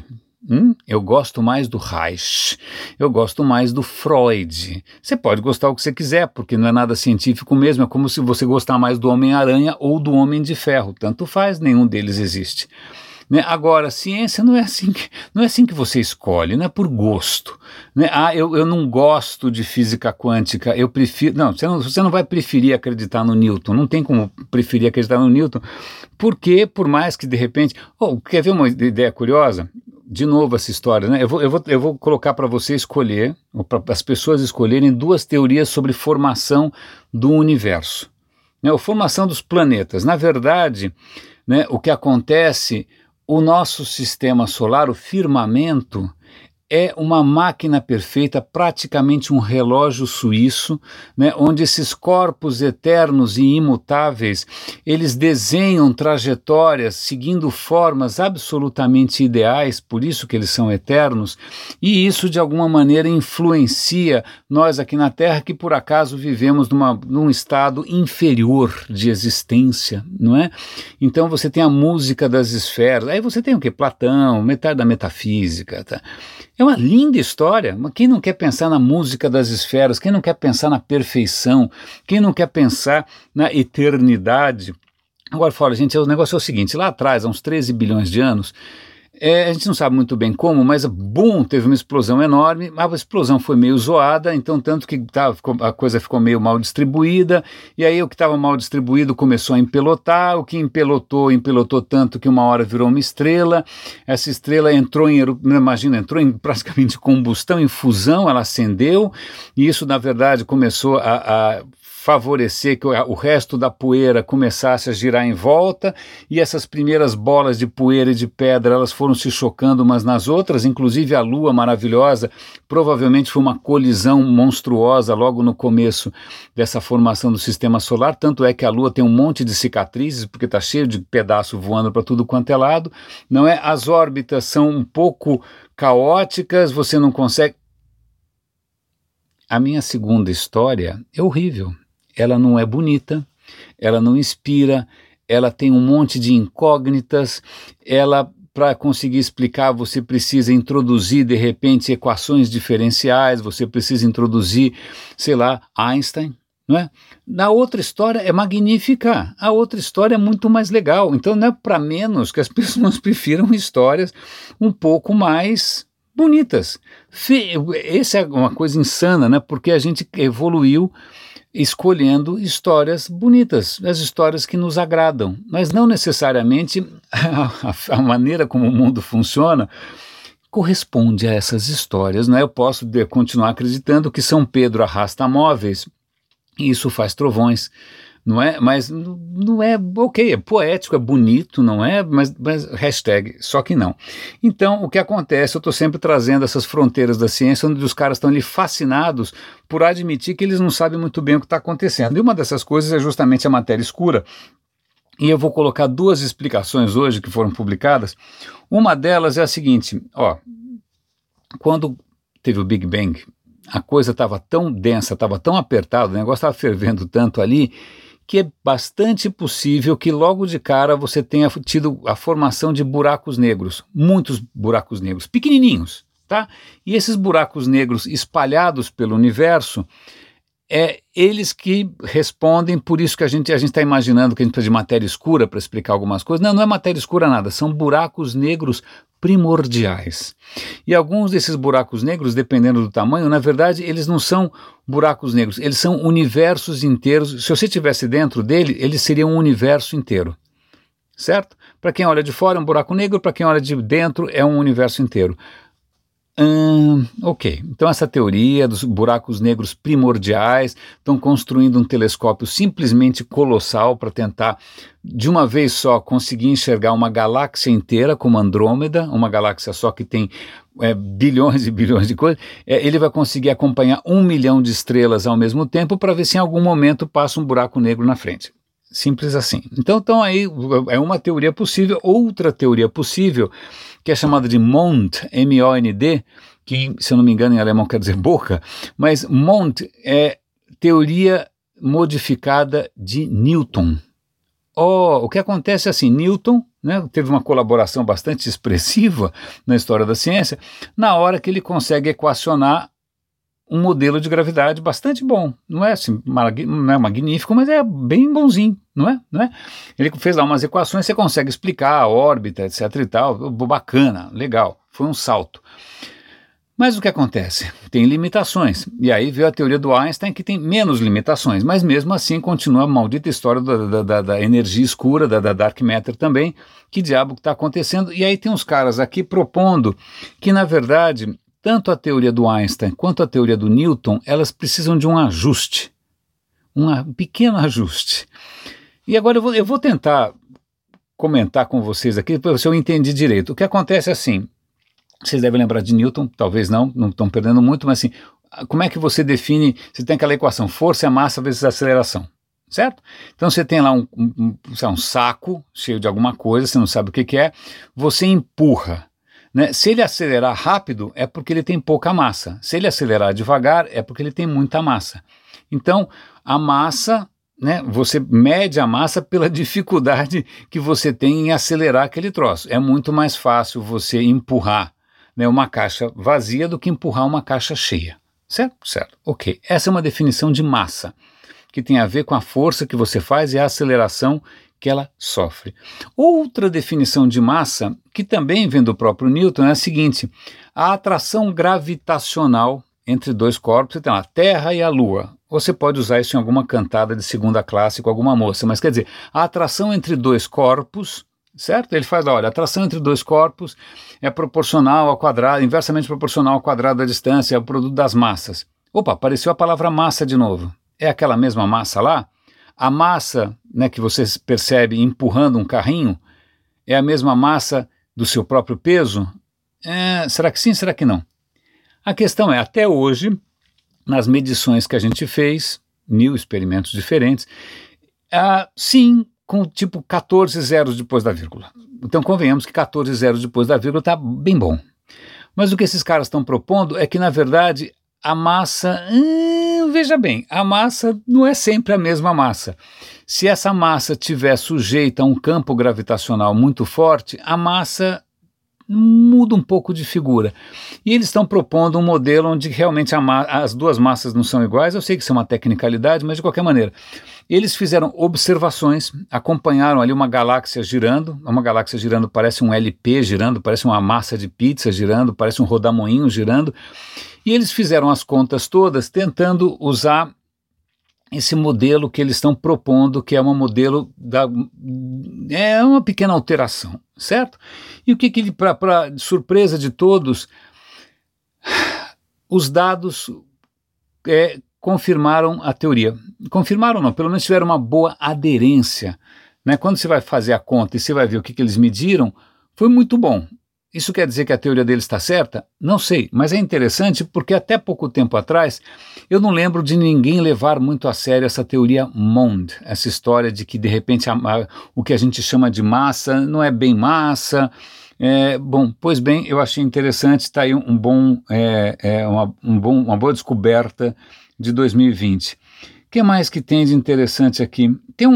eu gosto mais do Reich, eu gosto mais do Freud. Você pode gostar o que você quiser, porque não é nada científico mesmo, é como se você gostar mais do Homem-Aranha ou do Homem de Ferro, tanto faz, nenhum deles existe. Né? Agora, ciência não é assim que você escolhe, não é por gosto. Né? Eu não gosto de física quântica, eu prefiro... Não, você não vai preferir acreditar no Newton, não tem como preferir acreditar no Newton, porque por mais que de repente... quer ver uma ideia curiosa? De novo essa história, né? Eu vou colocar para você escolher, ou para as pessoas escolherem 2 teorias sobre formação do universo. Né? A formação dos planetas. Na verdade, né, o que acontece... O nosso sistema solar, o firmamento, é uma máquina perfeita, praticamente um relógio suíço, né, onde esses corpos eternos e imutáveis, eles desenham trajetórias seguindo formas absolutamente ideais, por isso que eles são eternos, e isso de alguma maneira influencia nós aqui na Terra, que por acaso vivemos num estado inferior de existência, não é? Então você tem a música das esferas, aí você tem o quê? Platão, metade da metafísica, tá? É uma linda história, mas quem não quer pensar na música das esferas, quem não quer pensar na perfeição, quem não quer pensar na eternidade? Agora fala, gente, o negócio é o seguinte, lá atrás, há uns 13 bilhões de anos, a gente não sabe muito bem como, mas teve uma explosão enorme, a explosão foi meio zoada, então tanto que a coisa ficou meio mal distribuída, e aí o que estava mal distribuído começou a empelotar, o que empelotou tanto que uma hora virou uma estrela, essa estrela entrou em praticamente combustão, em fusão, ela acendeu, e isso na verdade começou a favorecer que o resto da poeira começasse a girar em volta, e essas primeiras bolas de poeira e de pedra, elas foram se chocando umas nas outras, inclusive a Lua maravilhosa, provavelmente foi uma colisão monstruosa logo no começo dessa formação do sistema solar, tanto é que a Lua tem um monte de cicatrizes, porque está cheio de pedaço voando para tudo quanto é lado, não é? As órbitas são um pouco caóticas, você não consegue... A minha segunda história é horrível. Ela não é bonita, ela não inspira, ela tem um monte de incógnitas, ela, para conseguir explicar, você precisa introduzir, de repente, equações diferenciais, você precisa introduzir, sei lá, Einstein, não é? Na outra história é magnífica, a outra história é muito mais legal, então não é para menos que as pessoas prefiram histórias um pouco mais bonitas. Essa é uma coisa insana, né? Porque a gente evoluiu escolhendo histórias bonitas, as histórias que nos agradam, mas não necessariamente a maneira como o mundo funciona corresponde a essas histórias, né? Eu posso continuar acreditando que São Pedro arrasta móveis e isso faz trovões, não é? Mas não é, ok, é poético, é bonito, não é? Mas hashtag, só que não. Então, o que acontece, eu estou sempre trazendo essas fronteiras da ciência, onde os caras estão ali fascinados por admitir que eles não sabem muito bem o que está acontecendo. E uma dessas coisas é justamente a matéria escura. E eu vou colocar duas explicações hoje que foram publicadas. Uma delas é a seguinte, ó, quando teve o Big Bang, a coisa estava tão densa, estava tão apertada, o negócio estava fervendo tanto ali, que é bastante possível que logo de cara você tenha tido a formação de buracos negros, muitos buracos negros, pequenininhos, tá? E esses buracos negros espalhados pelo universo, é eles que respondem, por isso que a gente está imaginando que a gente precisa de matéria escura para explicar algumas coisas. Não, não é matéria escura nada, são buracos negros primordiais. E alguns desses buracos negros, dependendo do tamanho, na verdade, eles não são buracos negros, eles são universos inteiros. Se você estivesse dentro dele, ele seria um universo inteiro, certo? Para quem olha de fora é um buraco negro, para quem olha de dentro é um universo inteiro. Ok, então essa teoria dos buracos negros primordiais, estão construindo um telescópio simplesmente colossal para tentar, de uma vez só, conseguir enxergar uma galáxia inteira como Andrômeda, uma galáxia só que tem bilhões e bilhões de coisas. Ele vai conseguir acompanhar 1 milhão de estrelas ao mesmo tempo para ver se em algum momento passa um buraco negro na frente. Simples assim. Então aí é uma teoria possível. Outra teoria possível, que é chamada de MOND, M-O-N-D, que, se eu não me engano, em alemão quer dizer boca, mas MOND é teoria modificada de Newton. O que acontece é assim, Newton, né, teve uma colaboração bastante expressiva na história da ciência, na hora que ele consegue equacionar um modelo de gravidade bastante bom, não é assim, não é magnífico, mas é bem bonzinho, não é? Ele fez lá umas equações, você consegue explicar a órbita, etc e tal, bacana, legal, foi um salto. Mas o que acontece? Tem limitações, e aí veio a teoria do Einstein que tem menos limitações, mas mesmo assim continua a maldita história da energia escura, da dark matter também, que diabo que está acontecendo, e aí tem uns caras aqui propondo que na verdade tanto a teoria do Einstein quanto a teoria do Newton, elas precisam de um ajuste, um pequeno ajuste. E agora eu vou tentar comentar com vocês aqui, para ver se eu entendi direito. O que acontece é assim, vocês devem lembrar de Newton, talvez não estão perdendo muito, mas assim, como é que você define, você tem aquela equação, força é massa vezes aceleração, certo? Então você tem lá um saco cheio de alguma coisa, você não sabe o que é, você empurra. Né? Se ele acelerar rápido, é porque ele tem pouca massa. Se ele acelerar devagar, é porque ele tem muita massa. Então, a massa, né, você mede a massa pela dificuldade que você tem em acelerar aquele troço. É muito mais fácil você empurrar, né, uma caixa vazia do que empurrar uma caixa cheia. Certo? Certo. Ok. Essa é uma definição de massa, que tem a ver com a força que você faz e a aceleração que ela sofre. Outra definição de massa, que também vem do próprio Newton, é a seguinte: a atração gravitacional entre dois corpos, você tem lá a Terra e a Lua. Você pode usar isso em alguma cantada de segunda classe com alguma moça, mas quer dizer, a atração entre dois corpos, certo? Ele faz lá, olha, a atração entre dois corpos é proporcional ao quadrado, inversamente proporcional ao quadrado da distância, é o produto das massas. Opa, apareceu a palavra massa de novo. é aquela mesma massa lá? A massa, né, que você percebe empurrando um carrinho é a mesma massa do seu próprio peso? Será que sim, será que não? A questão é, até hoje, nas medições que a gente fez, 1000 experimentos diferentes, sim, com tipo 14 zeros depois da vírgula. Então convenhamos que 14 zeros depois da vírgula está bem bom. Mas o que esses caras estão propondo é que, na verdade, a massa, veja bem, a massa não é sempre a mesma massa. Se essa massa estiver sujeita a um campo gravitacional muito forte, a massa muda um pouco de figura. E eles estão propondo um modelo onde realmente as duas massas não são iguais. Eu sei que isso é uma tecnicalidade, mas de qualquer maneira. Eles fizeram observações, acompanharam ali uma galáxia girando parece um LP girando, parece uma massa de pizza girando, parece um rodamoinho girando, e eles fizeram as contas todas tentando usar esse modelo que eles estão propondo, que é um modelo é uma pequena alteração, certo? E o que ele, para surpresa de todos, os dados confirmaram a teoria. Confirmaram não, pelo menos tiveram uma boa aderência, né? Quando você vai fazer a conta e você vai ver o que eles mediram, foi muito bom. Isso quer dizer que a teoria deles está certa? Não sei, mas é interessante porque até pouco tempo atrás eu não lembro de ninguém levar muito a sério essa teoria MOND, essa história de que de repente o que a gente chama de massa não é bem massa. Pois bem, eu achei interessante, está aí uma boa descoberta de 2020. O que mais que tem de interessante aqui? Tem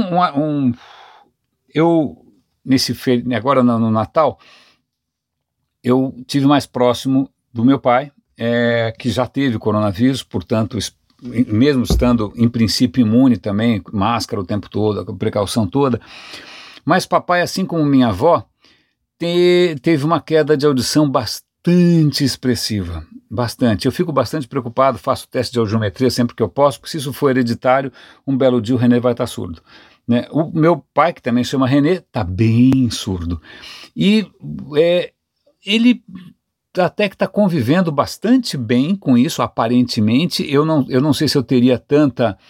agora no Natal, eu tive mais próximo do meu pai, que já teve coronavírus, portanto, mesmo estando em princípio imune também, máscara o tempo todo, a precaução toda, mas papai, assim como minha avó, teve uma queda de audição bastante expressiva, bastante. Eu fico bastante preocupado, faço teste de audiometria sempre que eu posso, porque se isso for hereditário, um belo dia o René vai estar surdo, né? O meu pai, que também chama René, está bem surdo, e ele até que está convivendo bastante bem com isso, aparentemente. Eu não sei se eu teria tanta...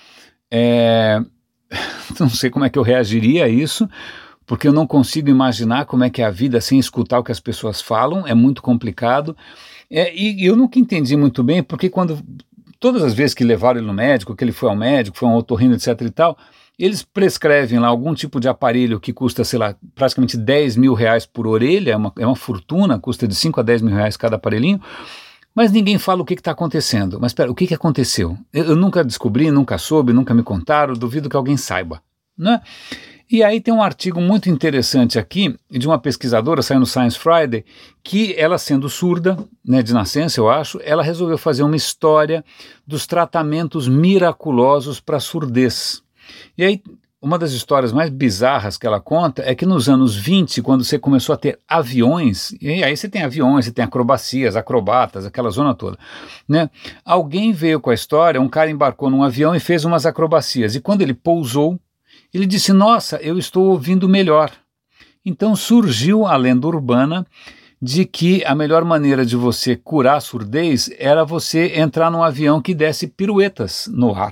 não sei como é que eu reagiria a isso, porque eu não consigo imaginar como é que é a vida sem escutar o que as pessoas falam, é muito complicado. E eu nunca entendi muito bem, porque todas as vezes que levaram ele no médico, que ele foi ao médico, foi a um otorrino, etc e tal, eles prescrevem lá algum tipo de aparelho que custa, sei lá, praticamente 10 mil reais por orelha, é uma fortuna, custa de 5 a 10 mil reais cada aparelhinho, mas ninguém fala o que está acontecendo. Mas espera, o que aconteceu? Eu nunca descobri, nunca soube, nunca me contaram, duvido que alguém saiba, né? E aí tem um artigo muito interessante aqui, de uma pesquisadora, saiu no Science Friday, que ela sendo surda, né, de nascença eu acho, ela resolveu fazer uma história dos tratamentos miraculosos para surdez. E aí, uma das histórias mais bizarras que ela conta é que nos anos 20, quando você começou a ter aviões, e aí você tem aviões, você tem acrobacias, acrobatas, aquela zona toda, né? Alguém veio com a história, um cara embarcou num avião e fez umas acrobacias, e quando ele pousou, ele disse, nossa, eu estou ouvindo melhor. Então surgiu a lenda urbana de que a melhor maneira de você curar a surdez era você entrar num avião que desse piruetas no ar.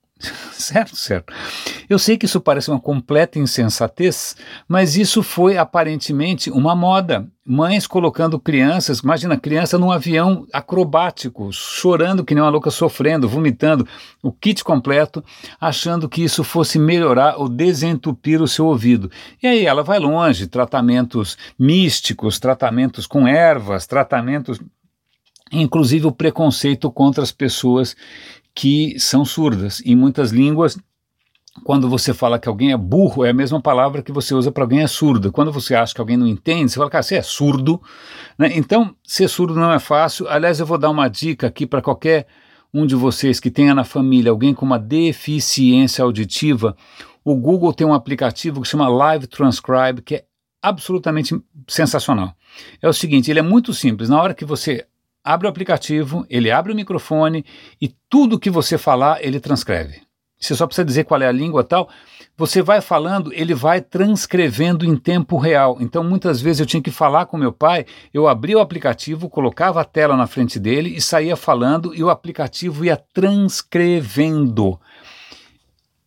Certo. Eu sei que isso parece uma completa insensatez, mas isso foi aparentemente uma moda. Mães colocando crianças, imagina, criança num avião acrobático, chorando que nem uma louca, sofrendo, vomitando, o kit completo, achando que isso fosse melhorar ou desentupir o seu ouvido. E aí ela vai longe, tratamentos místicos, tratamentos com ervas, tratamentos, inclusive o preconceito contra as pessoas que são surdas. Em muitas línguas, quando você fala que alguém é burro, é a mesma palavra que você usa para alguém é surdo. Quando você acha que alguém não entende, você fala, cara, você é surdo, né? Então, ser surdo não é fácil. Aliás, eu vou dar uma dica aqui para qualquer um de vocês que tenha na família alguém com uma deficiência auditiva. O Google tem um aplicativo que chama Live Transcribe, que é absolutamente sensacional. É o seguinte, ele é muito simples. Na hora que você abre o aplicativo, ele abre o microfone e tudo que você falar, ele transcreve. Você só precisa dizer qual é a língua e tal. Você vai falando, ele vai transcrevendo em tempo real. Então, muitas vezes eu tinha que falar com meu pai, eu abria o aplicativo, colocava a tela na frente dele e saía falando e o aplicativo ia transcrevendo.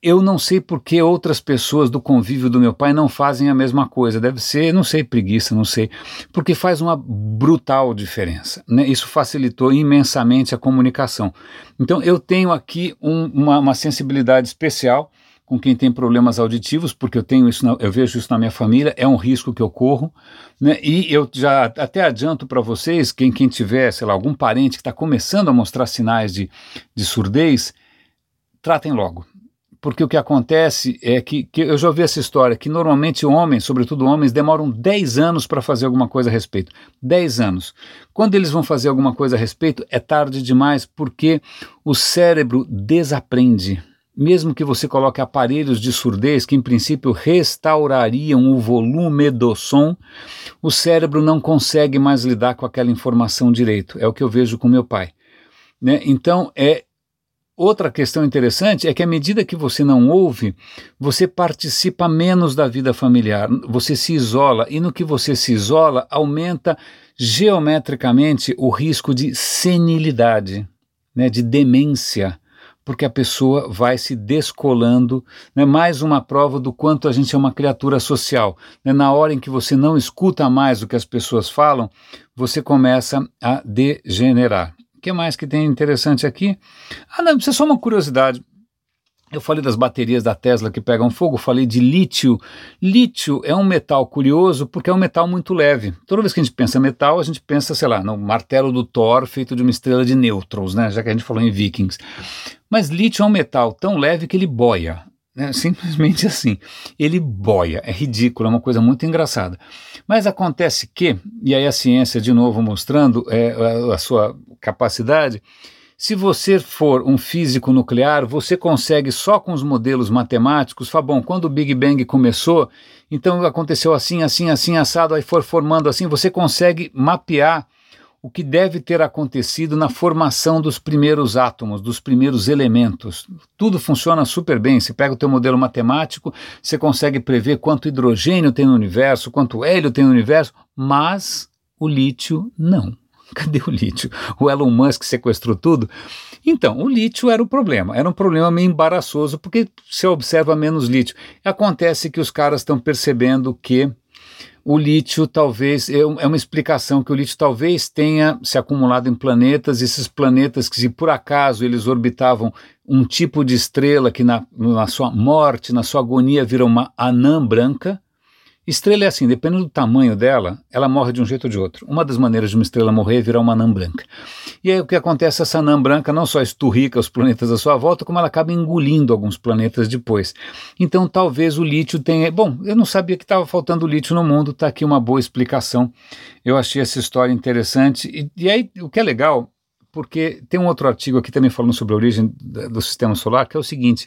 Eu não sei por que outras pessoas do convívio do meu pai não fazem a mesma coisa. Deve ser, não sei, preguiça, não sei. Porque faz uma brutal diferença, né? Isso facilitou imensamente a comunicação. Então, eu tenho aqui uma sensibilidade especial com quem tem problemas auditivos, porque eu vejo isso na minha família, é um risco que eu corro, né? E eu já até adianto para vocês, quem tiver, sei lá, algum parente que está começando a mostrar sinais de surdez, tratem logo. Porque o que acontece é que eu já ouvi essa história, que normalmente homens, sobretudo homens, demoram 10 anos para fazer alguma coisa a respeito. 10 anos. Quando eles vão fazer alguma coisa a respeito, é tarde demais, porque o cérebro desaprende. Mesmo que você coloque aparelhos de surdez, que em princípio restaurariam o volume do som, o cérebro não consegue mais lidar com aquela informação direito. É o que eu vejo com meu pai, né? Então, outra questão interessante é que à medida que você não ouve, você participa menos da vida familiar, você se isola, e no que você se isola, aumenta geometricamente o risco de senilidade, né, de demência, porque a pessoa vai se descolando, né, mais uma prova do quanto a gente é uma criatura social, né, na hora em que você não escuta mais o que as pessoas falam, você começa a degenerar. O que mais que tem interessante aqui? Não, isso é só uma curiosidade. Eu falei das baterias da Tesla que pegam fogo, falei de lítio. Lítio é um metal curioso porque é um metal muito leve. Toda vez que a gente pensa metal, a gente pensa, sei lá, no martelo do Thor feito de uma estrela de nêutrons, né? Já que a gente falou em Vikings. Mas lítio é um metal tão leve que ele boia. Né? Simplesmente assim, ele boia, é ridículo, é uma coisa muito engraçada. Mas acontece que, e aí a ciência de novo mostrando a sua capacidade, se você for um físico nuclear, você consegue só com os modelos matemáticos, bom, quando o Big Bang começou, então aconteceu assim, assim, assim, assado, aí for formando assim, você consegue mapear o que deve ter acontecido na formação dos primeiros átomos, dos primeiros elementos. Tudo funciona super bem. Você pega o teu modelo matemático, você consegue prever quanto hidrogênio tem no universo, quanto hélio tem no universo, mas o lítio não. Cadê o lítio? O Elon Musk sequestrou tudo? Então, o lítio era o problema. Era um problema meio embaraçoso, porque você observa menos lítio. Acontece que os caras estão percebendo que o lítio talvez, é uma explicação que o lítio talvez tenha se acumulado em planetas, esses planetas que se por acaso eles orbitavam um tipo de estrela que na sua morte, na sua agonia vira uma anã branca. Estrela é assim, dependendo do tamanho dela, ela morre de um jeito ou de outro. Uma das maneiras de uma estrela morrer é virar uma anã branca. E aí o que acontece, essa anã branca não só esturrica os planetas à sua volta, como ela acaba engolindo alguns planetas depois. Então talvez o lítio tenha... Bom, eu não sabia que estava faltando lítio no mundo, está aqui uma boa explicação. Eu achei essa história interessante. E aí o que é legal, porque tem um outro artigo aqui também falando sobre a origem do sistema solar, que é o seguinte...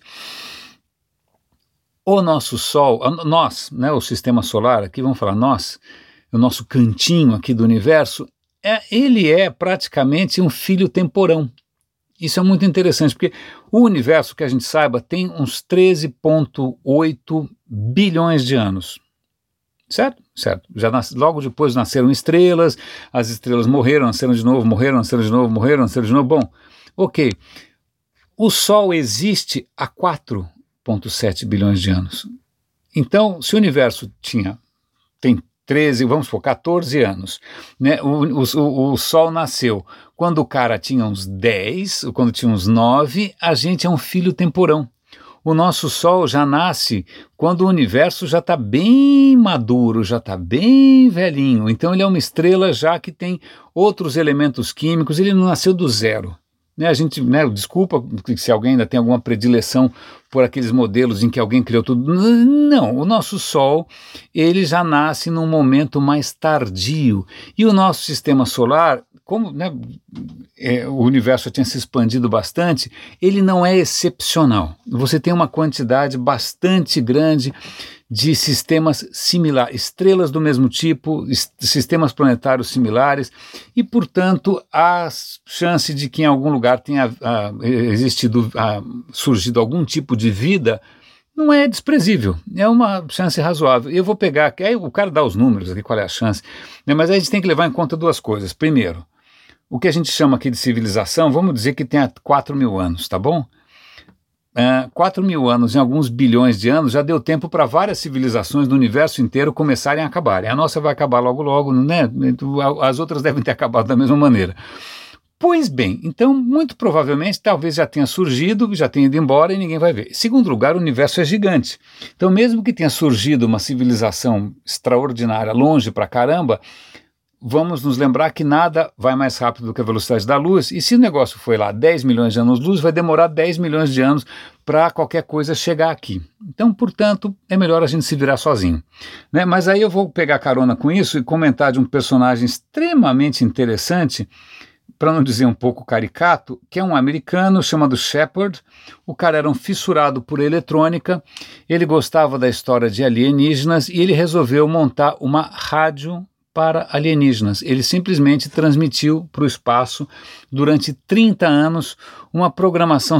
O nosso Sol, nós, né, o sistema solar, aqui vamos falar nós, o nosso cantinho aqui do universo, ele é praticamente um filho temporão. Isso é muito interessante, porque o universo, que a gente saiba, tem uns 13,8 bilhões de anos. Certo? Certo. Logo depois nasceram estrelas, as estrelas morreram, nasceram de novo, morreram, nasceram de novo, morreram, nasceram de novo. Bom, ok. O Sol existe há 4,7 bilhões de anos. Então, se o universo tem 13, vamos supor, 14 anos, né? O Sol nasceu quando o cara tinha uns 10, quando tinha uns 9, a gente é um filho temporão. O nosso Sol já nasce quando o universo já está bem maduro, já está bem velhinho. Então ele é uma estrela já que tem outros elementos químicos, ele não nasceu do zero. A gente, desculpa se alguém ainda tem alguma predileção por aqueles modelos em que alguém criou tudo. Não, o nosso Sol, ele já nasce num momento mais tardio. E o nosso sistema solar, como o universo tinha se expandido bastante, ele não é excepcional. Você tem uma quantidade bastante grande de sistemas similares, estrelas do mesmo tipo, sistemas planetários similares, e, portanto, a chance de que em algum lugar tenha surgido algum tipo de vida não é desprezível, é uma chance razoável. Eu vou pegar, aí o cara dá os números aqui, qual é a chance, mas a gente tem que levar em conta duas coisas. Primeiro, o que a gente chama aqui de civilização, vamos dizer que tem há 4 mil anos, tá bom? 4.000 anos em alguns bilhões de anos já deu tempo para várias civilizações do universo inteiro começarem a acabarem. A nossa vai acabar logo logo, né? As outras devem ter acabado da mesma maneira. Pois bem, então muito provavelmente talvez já tenha surgido, já tenha ido embora e ninguém vai ver. Em segundo lugar, o universo é gigante. Então mesmo que tenha surgido uma civilização extraordinária longe pra caramba, vamos nos lembrar que nada vai mais rápido do que a velocidade da luz, e se o negócio foi lá 10 milhões de anos-luz, vai demorar 10 milhões de anos para qualquer coisa chegar aqui. Então, portanto, é melhor a gente se virar sozinho, né? Mas aí eu vou pegar carona com isso e comentar de um personagem extremamente interessante, para não dizer um pouco caricato, que é um americano chamado Shepard. O cara era um fissurado por eletrônica, ele gostava da história de alienígenas e ele resolveu montar uma rádio para alienígenas. Ele simplesmente transmitiu para o espaço durante 30 anos uma programação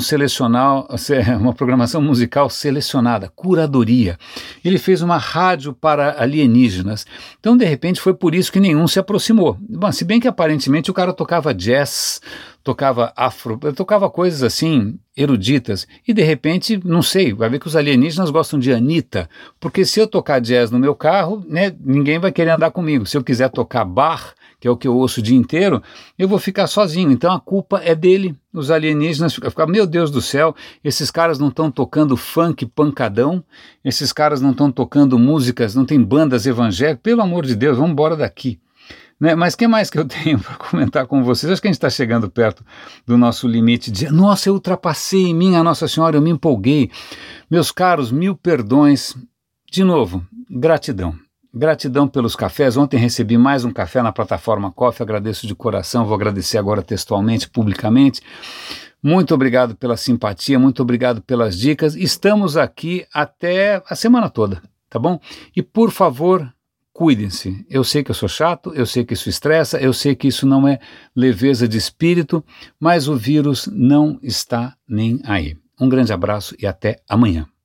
uma programação musical selecionada, curadoria. Ele fez uma rádio para alienígenas. Então, de repente, foi por isso que nenhum se aproximou. Bom, se bem que aparentemente o cara tocava jazz, tocava tocava coisas assim, eruditas, e de repente, não sei, vai ver que os alienígenas gostam de Anitta, porque se eu tocar jazz no meu carro, né, ninguém vai querer andar comigo. Se eu quiser tocar Bach, que é o que eu ouço o dia inteiro, eu vou ficar sozinho. Então a culpa é dele. Os alienígenas ficam, meu Deus do céu, esses caras não estão tocando funk pancadão, esses caras não estão tocando músicas, não tem bandas evangélicas, pelo amor de Deus, vamos embora daqui. Né? Mas o que mais que eu tenho para comentar com vocês? Acho que a gente está chegando perto do nosso limite de... Nossa, eu ultrapassei, minha Nossa Senhora, eu me empolguei. Meus caros, 1000 perdões. De novo, gratidão. Gratidão pelos cafés. Ontem recebi mais um café na plataforma Coffee, agradeço de coração, vou agradecer agora textualmente, publicamente. Muito obrigado pela simpatia, muito obrigado pelas dicas. Estamos aqui até a semana toda, tá bom? E por favor, cuidem-se. Eu sei que eu sou chato, eu sei que isso estressa, eu sei que isso não é leveza de espírito, mas o vírus não está nem aí. Um grande abraço e até amanhã.